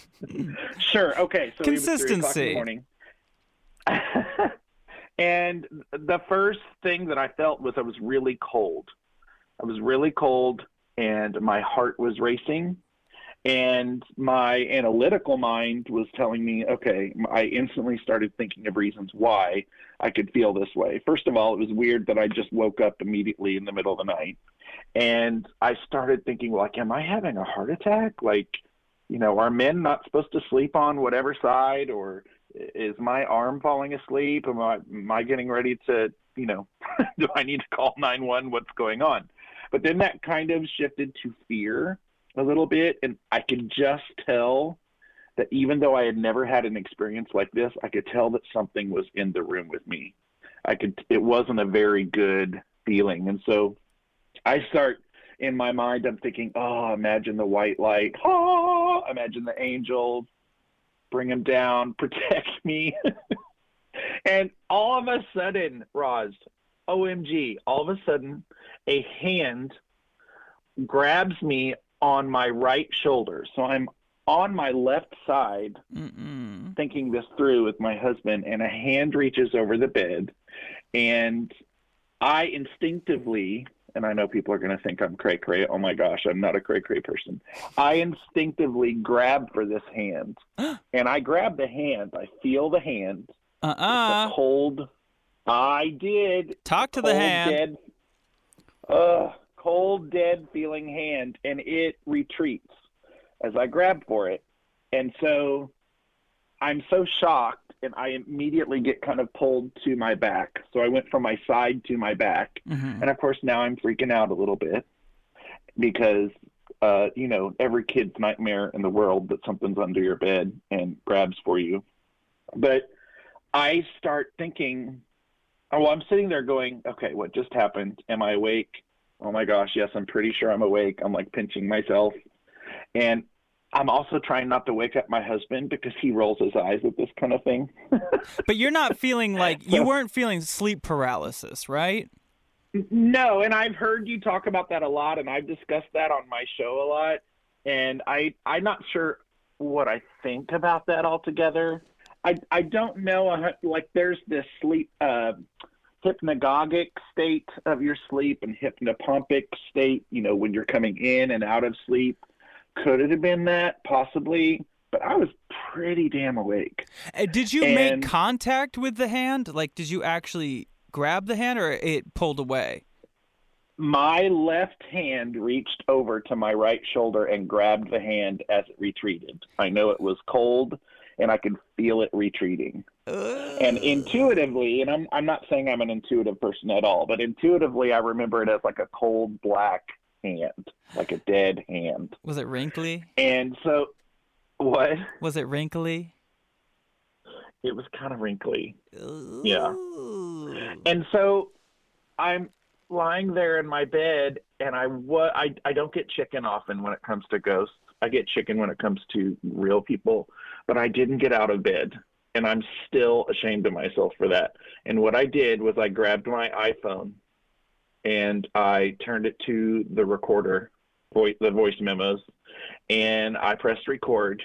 [SPEAKER 7] Sure. Okay. So
[SPEAKER 3] Consistency.
[SPEAKER 7] it was three o'clock in the morning. And the first thing that I felt was I was really cold. I was really cold, and my heart was racing. And my analytical mind was telling me, okay, I instantly started thinking of reasons why I could feel this way. First of all, it was weird that I just woke up immediately in the middle of the night. And I started thinking, like, am I having a heart attack? Like, you know, are men not supposed to sleep on whatever side? Or is my arm falling asleep? Am I, am I getting ready to, you know, do I need to call nine one one? What's going on? But then that kind of shifted to fear a little bit, and I could just tell that even though I had never had an experience like this, I could tell that something was in the room with me. I could, it wasn't a very good feeling. And so I start, in my mind, I'm thinking, oh, imagine the white light. Oh, imagine the angels, bring them down, protect me. And all of a sudden, Roz, O M G, all of a sudden, a hand grabs me on my right shoulder. So I'm on my left side, Mm-mm. thinking this through with my husband, and a hand reaches over the bed, and I instinctively, and I know people are going to think I'm cray-cray. Oh my gosh, I'm not a cray-cray person. I instinctively grab for this hand, and I grab the hand. I feel the hand.
[SPEAKER 3] Uh-uh.
[SPEAKER 7] It's a cold. I did.
[SPEAKER 3] Talk to the hand.
[SPEAKER 7] Dead, uh, cold, dead feeling hand, and it retreats as I grab for it. And so I'm so shocked, and I immediately get kind of pulled to my back. So I went from my side to my back. Mm-hmm. And of course, now I'm freaking out a little bit because, uh, you know, every kid's nightmare in the world that something's under your bed and grabs for you. But I start thinking, oh, well, I'm sitting there going, okay, what just happened? Am I awake? Oh my gosh, yes, I'm pretty sure I'm awake. I'm like pinching myself. And I'm also trying not to wake up my husband because he rolls his eyes at this kind of thing.
[SPEAKER 3] But you're not feeling like, you weren't feeling sleep paralysis, right?
[SPEAKER 7] No, and I've heard you talk about that a lot, and I've discussed that on my show a lot. And I, I'm not sure what I think about that altogether. I, I don't know, like there's this sleep, uh, hypnagogic state of your sleep and hypnopompic state, you know, when you're coming in and out of sleep. Could it have been that? Possibly. But I was pretty damn awake.
[SPEAKER 3] Uh, did you
[SPEAKER 7] and
[SPEAKER 3] make contact with the hand? Like, did you actually grab the hand, or it pulled away?
[SPEAKER 7] My left hand reached over to my right shoulder and grabbed the hand as it retreated. I know it was cold, and I could feel it retreating. Uh. And intuitively, and I'm I'm not saying I'm an intuitive person at all, but intuitively I remember it as like a cold black hand, like a dead hand.
[SPEAKER 3] Was it wrinkly?
[SPEAKER 7] And so, what?
[SPEAKER 3] Was it wrinkly?
[SPEAKER 7] It was kind of wrinkly.
[SPEAKER 3] Ooh.
[SPEAKER 7] Yeah. And so I'm lying there in my bed, and I, wa- I, I don't get chicken often when it comes to ghosts. I get chicken when it comes to real people, but I didn't get out of bed, and I'm still ashamed of myself for that. And what I did was I grabbed my iPhone, and I turned it to the recorder, voice, the voice memos, and I pressed record,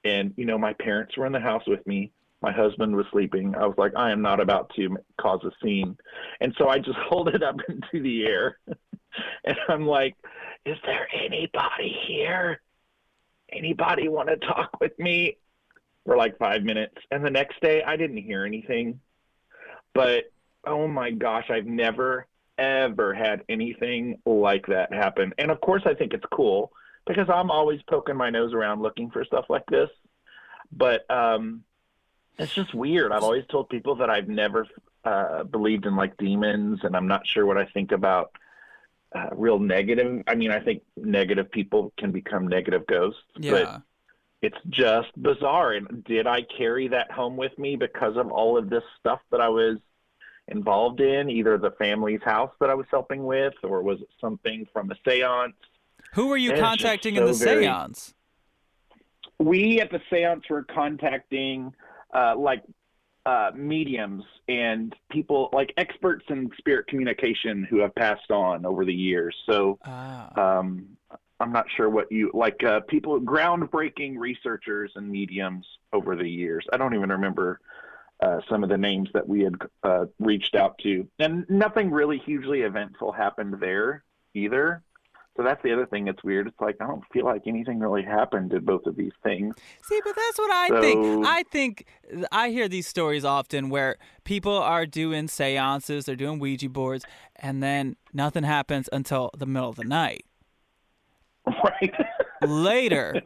[SPEAKER 7] And, you know, my parents were in the house with me. My husband was sleeping. I was like, I am not about to cause a scene. And so I just hold it up into the air. And I'm like, is there anybody here? Anybody want to talk with me? For like five minutes. And the next day, I didn't hear anything. But, oh my gosh, I've never, ever had anything like that happen. And of course, I think it's cool because I'm always poking my nose around looking for stuff like this. But um, it's just weird. I've always told people that I've never uh, believed in like demons, and I'm not sure what I think about uh, real negative. I mean, I think negative people can become negative ghosts.
[SPEAKER 3] Yeah.
[SPEAKER 7] But it's just bizarre. And did I carry that home with me because of all of this stuff that I was involved in, either the family's house that I was helping with, or was it something from a seance?
[SPEAKER 3] Who were you
[SPEAKER 7] And it's
[SPEAKER 3] contacting
[SPEAKER 7] just
[SPEAKER 3] in the
[SPEAKER 7] so very-
[SPEAKER 3] seance?
[SPEAKER 7] We at the seance were contacting uh, like uh, mediums and people like experts in spirit communication who have passed on over the years. So
[SPEAKER 3] Ah.
[SPEAKER 7] um, I'm not sure what you like uh, people, groundbreaking researchers and mediums over the years. I don't even remember uh, some of the names that we had uh, reached out to, and nothing really hugely eventful happened there either. So that's the other thing that's weird. It's like, I don't feel like anything really happened at both of these things.
[SPEAKER 3] See, but that's what I
[SPEAKER 7] So-
[SPEAKER 3] think. I think I hear these stories often where people are doing seances, they're doing Ouija boards, and then nothing happens until the middle of the night.
[SPEAKER 7] Right.
[SPEAKER 3] Later.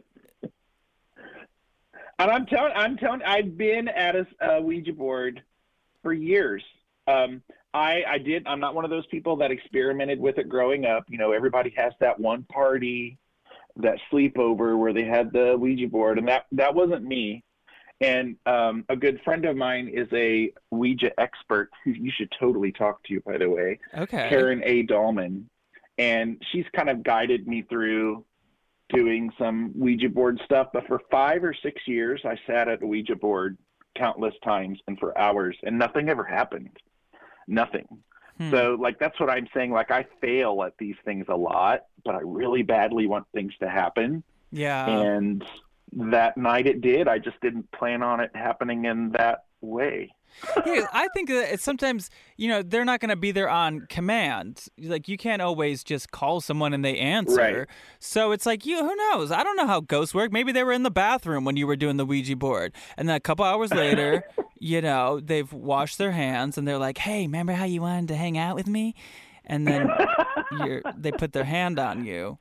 [SPEAKER 7] And I'm telling, I'm telling, I've been at a, a Ouija board for years. Um, I, I did. I'm not one of those people that experimented with it growing up. You know, everybody has that one party, that sleepover where they had the Ouija board, and that that wasn't me. And um, a good friend of mine is a Ouija expert who you should totally talk to, by the way.
[SPEAKER 3] Okay.
[SPEAKER 7] Karen A. Dahlman. And she's kind of guided me through doing some Ouija board stuff. But for five or six years, I sat at a Ouija board countless times and for hours, and nothing ever happened. Nothing.
[SPEAKER 3] Hmm.
[SPEAKER 7] So, like, that's what I'm saying. Like, I fail at these things a lot, but I really badly want things to happen.
[SPEAKER 3] Yeah.
[SPEAKER 7] And that night it did. I just didn't plan on it happening in that way.
[SPEAKER 3] Yeah, I think that it's sometimes, you know, they're not going to be there on command. Like, you can't always just call someone and they answer.
[SPEAKER 7] Right.
[SPEAKER 3] So it's like, you, who knows? I don't know how ghosts work. Maybe they were in the bathroom when you were doing the Ouija board. And then a couple hours later, you know, they've washed their hands and they're like, hey, remember how you wanted to hang out with me? And then you're, they put their hand on you.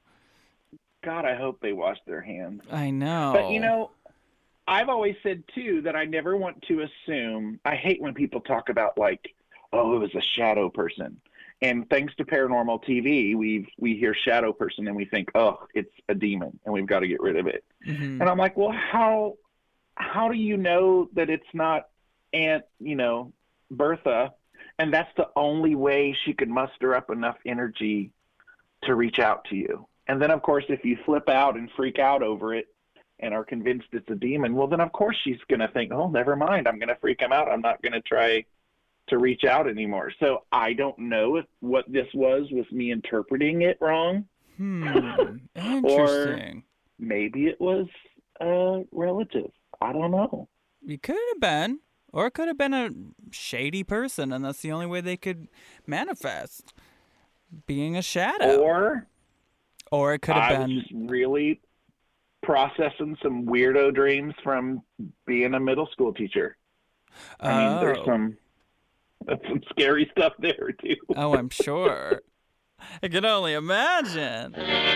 [SPEAKER 7] God, I hope they wash their hands.
[SPEAKER 3] I know.
[SPEAKER 7] But, you know, I've always said, too, that I never want to assume. I hate when people talk about, like, oh, it was a shadow person. And thanks to Paranormal T V, we we hear shadow person and we think, oh, it's a demon and we've got to get rid of it.
[SPEAKER 3] Mhm.
[SPEAKER 7] And I'm like, well, how how do you know that it's not Aunt, you know, Bertha? And that's the only way she could muster up enough energy to reach out to you. And then, of course, if you flip out and freak out over it and are convinced it's a demon, well, then, of course, she's going to think, oh, never mind. I'm going to freak him out. I'm not going to try to reach out anymore. So I don't know if what this was was me interpreting it wrong.
[SPEAKER 3] Hmm. Interesting.
[SPEAKER 7] Maybe it was a relative. I don't know.
[SPEAKER 3] It could have been. Or it could have been a shady person, and that's the only way they could manifest. Being a shadow.
[SPEAKER 7] Or
[SPEAKER 3] Or it could have
[SPEAKER 7] I
[SPEAKER 3] been.
[SPEAKER 7] was just really processing some weirdo dreams from being a middle school teacher. I mean, there's
[SPEAKER 3] Oh.
[SPEAKER 7] some that's some scary stuff there too.
[SPEAKER 3] Oh, I'm sure. I can only imagine.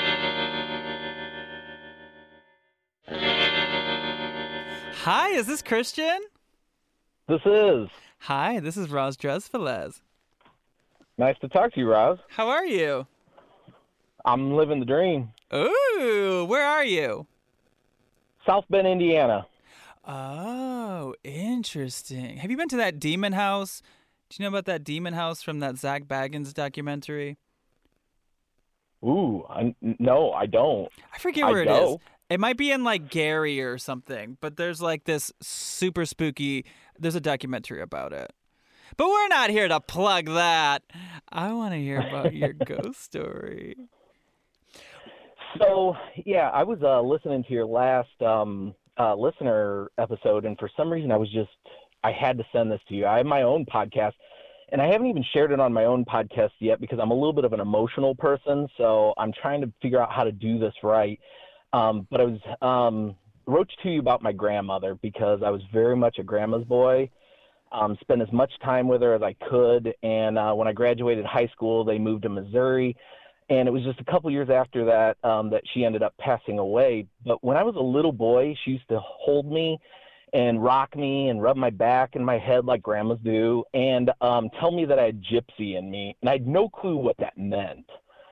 [SPEAKER 3] Hi, is this Christian?
[SPEAKER 8] This is.
[SPEAKER 3] Hi, this is Roz Dresfelez.
[SPEAKER 8] Nice to talk to you, Roz.
[SPEAKER 3] How are you?
[SPEAKER 8] I'm living the dream.
[SPEAKER 3] Ooh, where are you?
[SPEAKER 8] South Bend, Indiana.
[SPEAKER 3] Oh, interesting. Have you been to that demon house? Do you know about that demon house from that Zach Baggins documentary?
[SPEAKER 8] Ooh, I, no, I don't.
[SPEAKER 3] I forget
[SPEAKER 8] I
[SPEAKER 3] where it
[SPEAKER 8] go.
[SPEAKER 3] is. It might be in like Gary or something, but there's like this super spooky, there's a documentary about it. But we're not here to plug that. I want to hear about your ghost story.
[SPEAKER 8] So, yeah, I was uh, listening to your last um, uh, listener episode, and for some reason I was just, I had to send this to you. I have my own podcast, and I haven't even shared it on my own podcast yet because I'm a little bit of an emotional person, so I'm trying to figure out how to do this right. Um, but I was um, wrote to you about my grandmother because I was very much a grandma's boy. Um, spent as much time with her as I could, and uh, when I graduated high school, they moved to Missouri, and it was just a couple years after that um, that she ended up passing away. But when I was a little boy, she used to hold me and rock me and rub my back and my head like grandmas do, and um, tell me that I had gypsy in me, and I had no clue what that meant.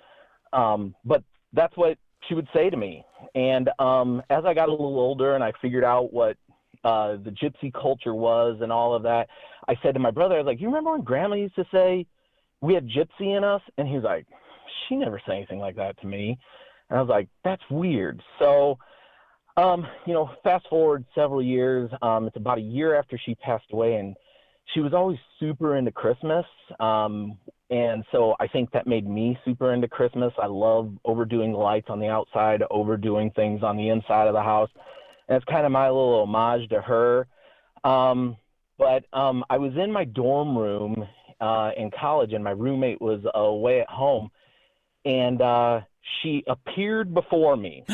[SPEAKER 8] Um, but that's what she would say to me. And um, as I got a little older and I figured out what uh, the gypsy culture was and all of that, I said to my brother, I was like, you remember when Grandma used to say we had gypsy in us? And he was like, she never said anything like that to me. And I was like, that's weird. So, um, you know, fast forward several years, um, it's about a year after she passed away, and she was always super into Christmas. Um, and so I think that made me super into Christmas. I love overdoing the lights on the outside, overdoing things on the inside of the house. And it's kind of my little homage to her. Um, but um, I was in my dorm room uh, in college, and my roommate was away at home. And uh, she appeared before me.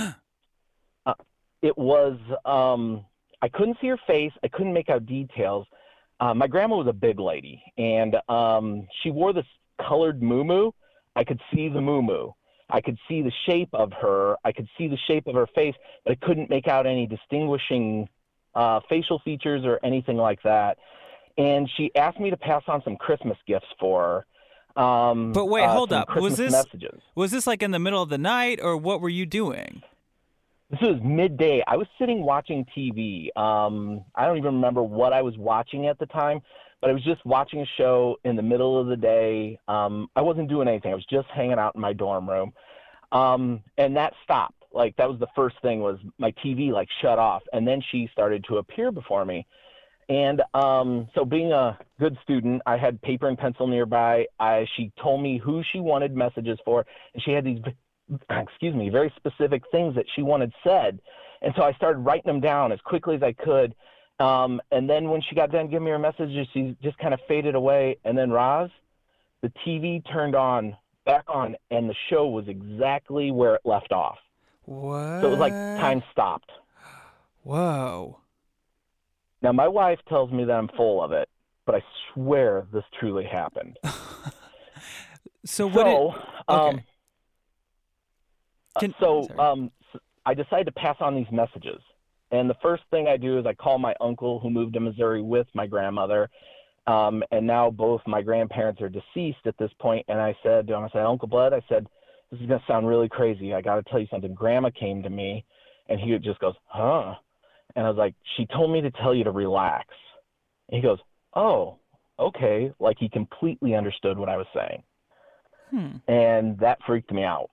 [SPEAKER 8] uh, it was, um, I couldn't see her face. I couldn't make out details. Uh, my grandma was a big lady, and um, she wore this colored muumuu. I could see the muumuu. I could see the shape of her. I could see the shape of her face, but I couldn't make out any distinguishing uh, facial features or anything like that. And she asked me to pass on some Christmas gifts for her. Um,
[SPEAKER 3] but wait,
[SPEAKER 8] uh,
[SPEAKER 3] hold up.
[SPEAKER 8] Christmas
[SPEAKER 3] was this
[SPEAKER 8] messages.
[SPEAKER 3] was this like in the middle of the night, or what were you doing?
[SPEAKER 8] This was midday. I was sitting watching T V. Um, I don't even remember what I was watching at the time, but I was just watching a show in the middle of the day. Um, I wasn't doing anything. I was just hanging out in my dorm room. Um, and that stopped. Like, that was the first thing, was my T V, like, shut off. And then she started to appear before me. And um, so being a good student, I had paper and pencil nearby. I, she told me who she wanted messages for, and she had these, excuse me, very specific things that she wanted said. And so I started writing them down as quickly as I could. Um, and then when she got done giving me her messages, she just kind of faded away. And then, Roz, the T V turned on, back on, and the show was exactly where it left off.
[SPEAKER 3] What?
[SPEAKER 8] So it was like time stopped.
[SPEAKER 3] Whoa.
[SPEAKER 8] Now, my wife tells me that I'm full of it, but I swear this truly happened.
[SPEAKER 3] so what?
[SPEAKER 8] So,
[SPEAKER 3] did,
[SPEAKER 8] um,
[SPEAKER 3] okay. Can,
[SPEAKER 8] so um, I decided to pass on these messages. And the first thing I do is I call my uncle who moved to Missouri with my grandmother. Um, and now both my grandparents are deceased at this point. And I said to him, I said, Uncle Bud, I said, this is going to sound really crazy. I got to tell you something. Grandma came to me, and he just goes, huh? And I was like, she told me to tell you to relax. And he goes, oh, okay. Like, he completely understood what I was saying.
[SPEAKER 3] Hmm.
[SPEAKER 8] And that freaked me out.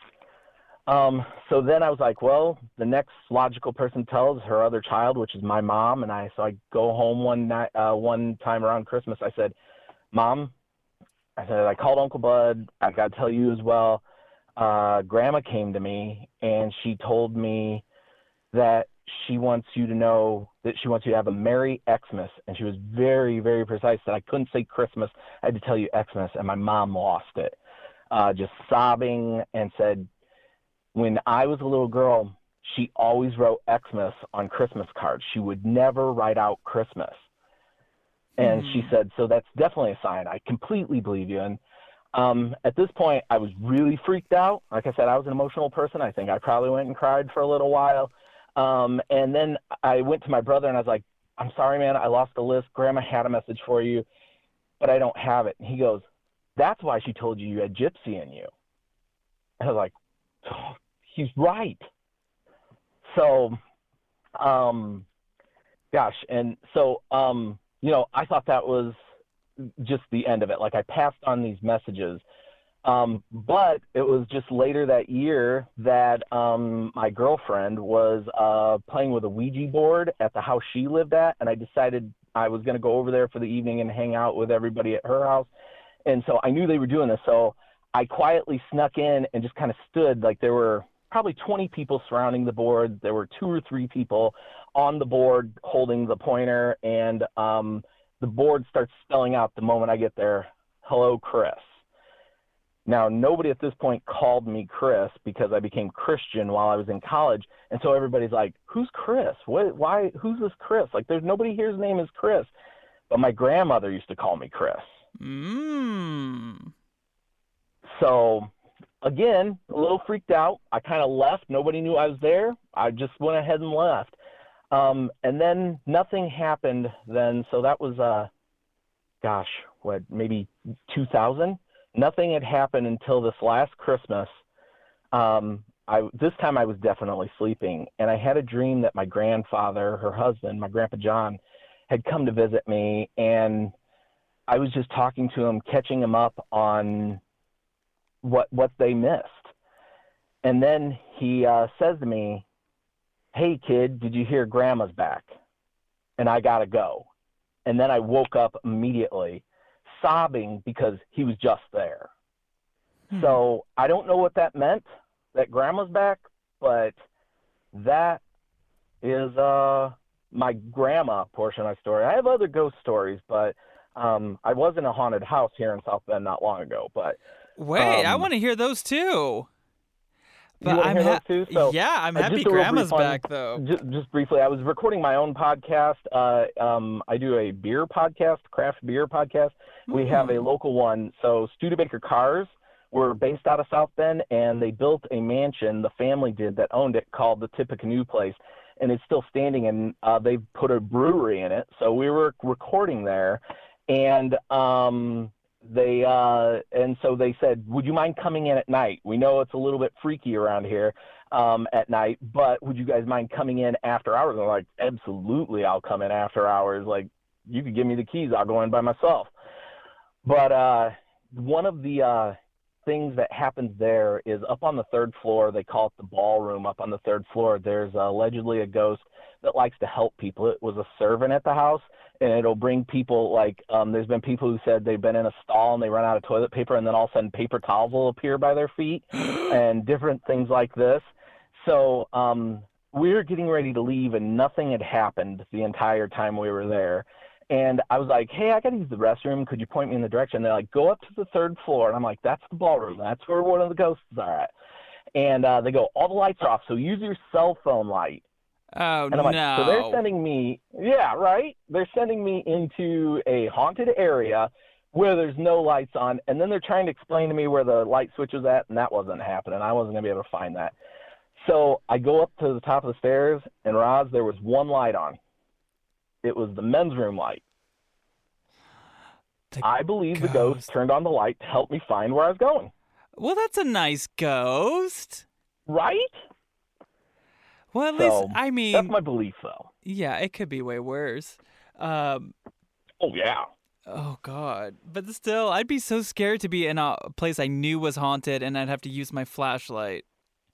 [SPEAKER 8] Um, so then I was like, well, the next logical person tells her other child, which is my mom. And I, so I go home one night, uh, one time around Christmas. I said, Mom, I said, I called Uncle Bud. I got to tell you as well. Uh, Grandma came to me, and she told me that she wants you to know that she wants you to have a Merry Xmas. And she was very, very precise that I couldn't say Christmas. I had to tell you Xmas. And my mom lost it, uh, just sobbing, and said, when I was a little girl, she always wrote Xmas on Christmas cards. She would never write out Christmas. And mm. she said, so that's definitely a sign. I completely believe you. And um, at this point, I was really freaked out. Like I said, I was an emotional person. I think I probably went and cried for a little while. Um, and then I went to my brother, and I was like, I'm sorry, man, I lost the list. Grandma had a message for you, but I don't have it. And he goes, that's why she told you you had gypsy in you. And I was like, oh, he's right. So, um, gosh. And so, um, you know, I thought that was just the end of it. Like, I passed on these messages. Um, but it was just later that year that um, my girlfriend was uh, playing with a Ouija board at the house she lived at, and I decided I was going to go over there for the evening and hang out with everybody at her house. And so I knew they were doing this, so I quietly snuck in and just kind of stood like there were, probably twenty people surrounding the board. There were two or three people on the board holding the pointer, and um, the board starts spelling out the moment I get there, "Hello, Chris." Now, nobody at this point called me Chris because I became Christian while I was in college. And so everybody's like, who's Chris? What, why, who's this Chris? Like, there's nobody here's name is Chris. But my grandmother used to call me Chris.
[SPEAKER 3] Mm.
[SPEAKER 8] So, again, a little freaked out. I kind of left. Nobody knew I was there. I just went ahead and left. Um, and then nothing happened then. So that was, uh, gosh, what, maybe two thousand? Nothing had happened until this last Christmas. Um, I, this time I was definitely sleeping, and I had a dream that my grandfather, her husband, my Grandpa John, had come to visit me, and I was just talking to him, catching him up on what what they missed. And then he uh, says to me, "Hey, kid, did you hear Grandma's back?" And I got to go. And then I woke up immediately, sobbing because he was just there. Hmm. So I don't know what that meant, that Grandma's back, but that is uh, my grandma portion of my story. I have other ghost stories, but um, I was in a haunted house here in South Bend not long ago. But
[SPEAKER 3] wait,
[SPEAKER 8] um,
[SPEAKER 3] I want to hear those too.
[SPEAKER 8] But I'm ha-
[SPEAKER 3] too? So, yeah, I'm happy Grandma's
[SPEAKER 8] one,
[SPEAKER 3] back, though.
[SPEAKER 8] Just, just briefly, I was recording my own podcast. Uh, um, I do a beer podcast, craft beer podcast. Mm. We have a local one. So Studebaker Cars were based out of South Bend, and they built a mansion, the family did, that owned it, called the Tippecanoe Place. And it's still standing, and uh, they've put a brewery in it. So we were recording there, and um, they uh, and so they said, would you mind coming in at night? We know it's a little bit freaky around here um, at night, but would you guys mind coming in after hours? And I'm like, absolutely, I'll come in after hours. Like, you could give me the keys. I'll go in by myself. But uh, one of the uh, things that happens there is up on the third floor. They call it the ballroom. Up on the third floor, there's uh, allegedly a ghost that likes to help people. It was a servant at the house, and it'll bring people, like, um, there's been people who said they've been in a stall and they run out of toilet paper, and then all of a sudden paper towels will appear by their feet and different things like this. So um, we were getting ready to leave, and nothing had happened the entire time we were there. And I was like, hey, I got to use the restroom. Could you point me in the direction? And they're like, go up to the third floor. And I'm like, that's the ballroom. That's where one of the ghosts are at. And uh, they go, all the lights are off, so use your cell phone light.
[SPEAKER 3] Oh,
[SPEAKER 8] and I'm like,
[SPEAKER 3] no.
[SPEAKER 8] So they're sending me, yeah, right? They're sending me into a haunted area where there's no lights on, and then they're trying to explain to me where the light switch was at, and that wasn't happening. I wasn't going to be able to find that. So I go up to the top of the stairs, and Roz, there was one light on. It was the men's room light. The I believe ghost. the ghost turned on the light to help me find where I was going.
[SPEAKER 3] Well, that's a nice ghost.
[SPEAKER 8] Right?
[SPEAKER 3] Well, at
[SPEAKER 8] so,
[SPEAKER 3] least, I mean...
[SPEAKER 8] That's my belief, though.
[SPEAKER 3] Yeah, it could be way worse. Um,
[SPEAKER 8] oh, yeah.
[SPEAKER 3] Oh, God. But still, I'd be so scared to be in a place I knew was haunted, and I'd have to use my flashlight.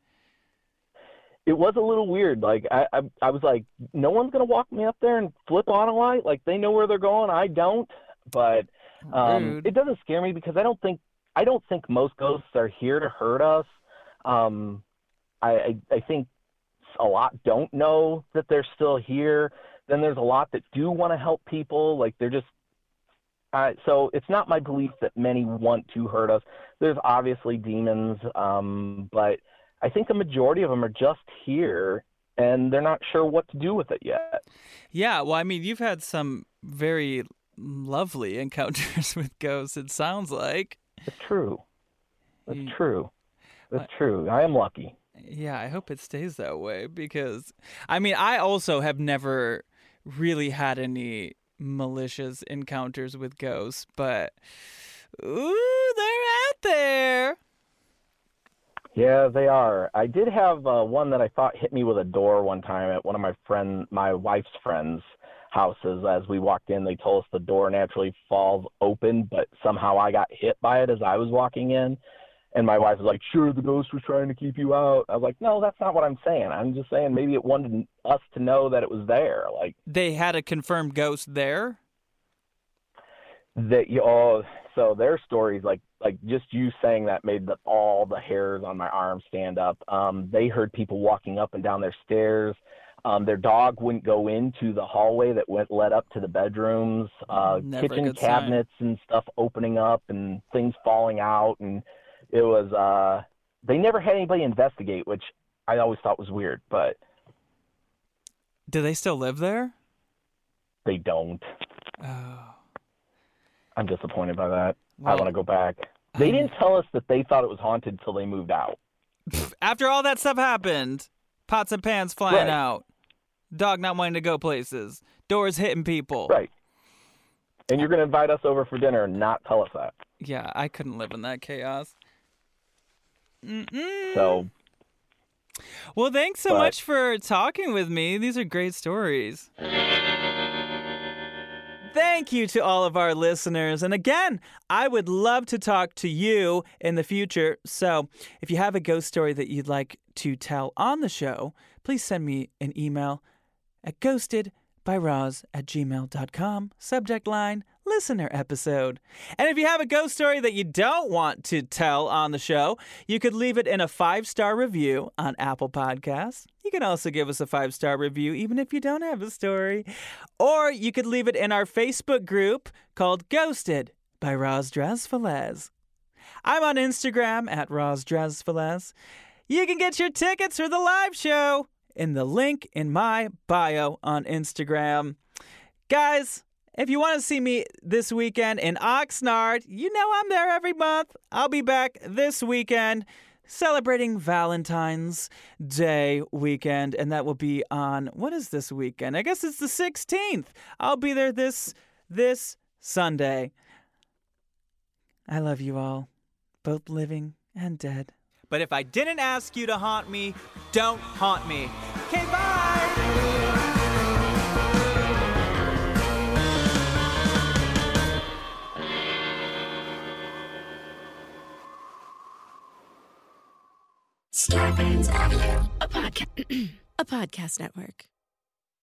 [SPEAKER 8] It was a little weird. Like, I, I, I was like, no one's going to walk me up there and flip on a light? Like, they know where they're going. I don't. But um, it doesn't scare me because I don't think I don't think most ghosts are here to hurt us. Um, I, I, I think a lot don't know that they're still here. Then there's a lot that do want to help people. Like, they're just uh, so it's not my belief that many want to hurt us. There's obviously demons, um, but I think the majority of them are just here, and they're not sure what to do with it yet.
[SPEAKER 3] Yeah, well, I mean, you've had some very lovely encounters with ghosts, it sounds like.
[SPEAKER 8] It's true. It's you, true. It's uh, true. I am lucky.
[SPEAKER 3] Yeah, I hope it stays that way because, I mean, I also have never really had any malicious encounters with ghosts, but, ooh, they're out there.
[SPEAKER 8] Yeah, they are. I did have uh, one that I thought hit me with a door one time at one of my friend, my wife's friends' houses. As we walked in, they told us the door naturally falls open, but somehow I got hit by it as I was walking in. And my wife was like, sure, the ghost was trying to keep you out. I was like, no, that's not what I'm saying. I'm just saying maybe it wanted us to know that it was there. Like,
[SPEAKER 3] they had a confirmed ghost there?
[SPEAKER 8] that you all, so their stories, like like just you saying that made the, all the hairs on my arm stand up. Um, they heard people walking up and down their stairs. Um, their dog wouldn't go into the hallway that went led up to the bedrooms. Uh,
[SPEAKER 3] Never a
[SPEAKER 8] kitchen
[SPEAKER 3] good sign.
[SPEAKER 8] cabinets and stuff opening up and things falling out, and it was. Uh, they never had anybody investigate, which I always thought was weird, but
[SPEAKER 3] Do they still live there?
[SPEAKER 8] they don't.
[SPEAKER 3] Oh.
[SPEAKER 8] I'm disappointed by that.
[SPEAKER 3] Well,
[SPEAKER 8] I want to go back. They
[SPEAKER 3] I-
[SPEAKER 8] didn't tell us that they thought it was haunted until they moved out.
[SPEAKER 3] After all that stuff happened, pots and pans flying
[SPEAKER 8] Right.
[SPEAKER 3] out, dog not wanting to go places, doors hitting people.
[SPEAKER 8] Right. And you're going to invite us over for dinner and not tell us that.
[SPEAKER 3] Yeah, I couldn't live in that chaos. Mm-mm.
[SPEAKER 8] So,
[SPEAKER 3] Well, thanks so
[SPEAKER 8] But-
[SPEAKER 3] much for talking with me. These are great stories. Thank you to all of our listeners. And again, I would love to talk to you in the future. So if you have a ghost story that you'd like to tell on the show, please send me an email at ghostedbyroz at gmail dot com. Subject line, listener episode. And if you have a ghost story that you don't want to tell on the show, you could leave it in a five-star review on Apple Podcasts. You can also give us a five-star review even if you don't have a story. Or you could leave it in our Facebook group called Ghosted by Roz Dresfelez. I'm on Instagram at Roz Dresfelez. You can get your tickets for the live show in the link in my bio on Instagram. Guys, if you want to see me this weekend in Oxnard, you know I'm there every month. I'll be back this weekend celebrating Valentine's Day weekend, and that will be on, what is this weekend? I guess it's the sixteenth. I'll be there this this Sunday. I love you all, both living and dead. But if I didn't ask you to haunt me, don't haunt me. Okay, bye!
[SPEAKER 9] Starburns Audio, a podcast, a podcast network.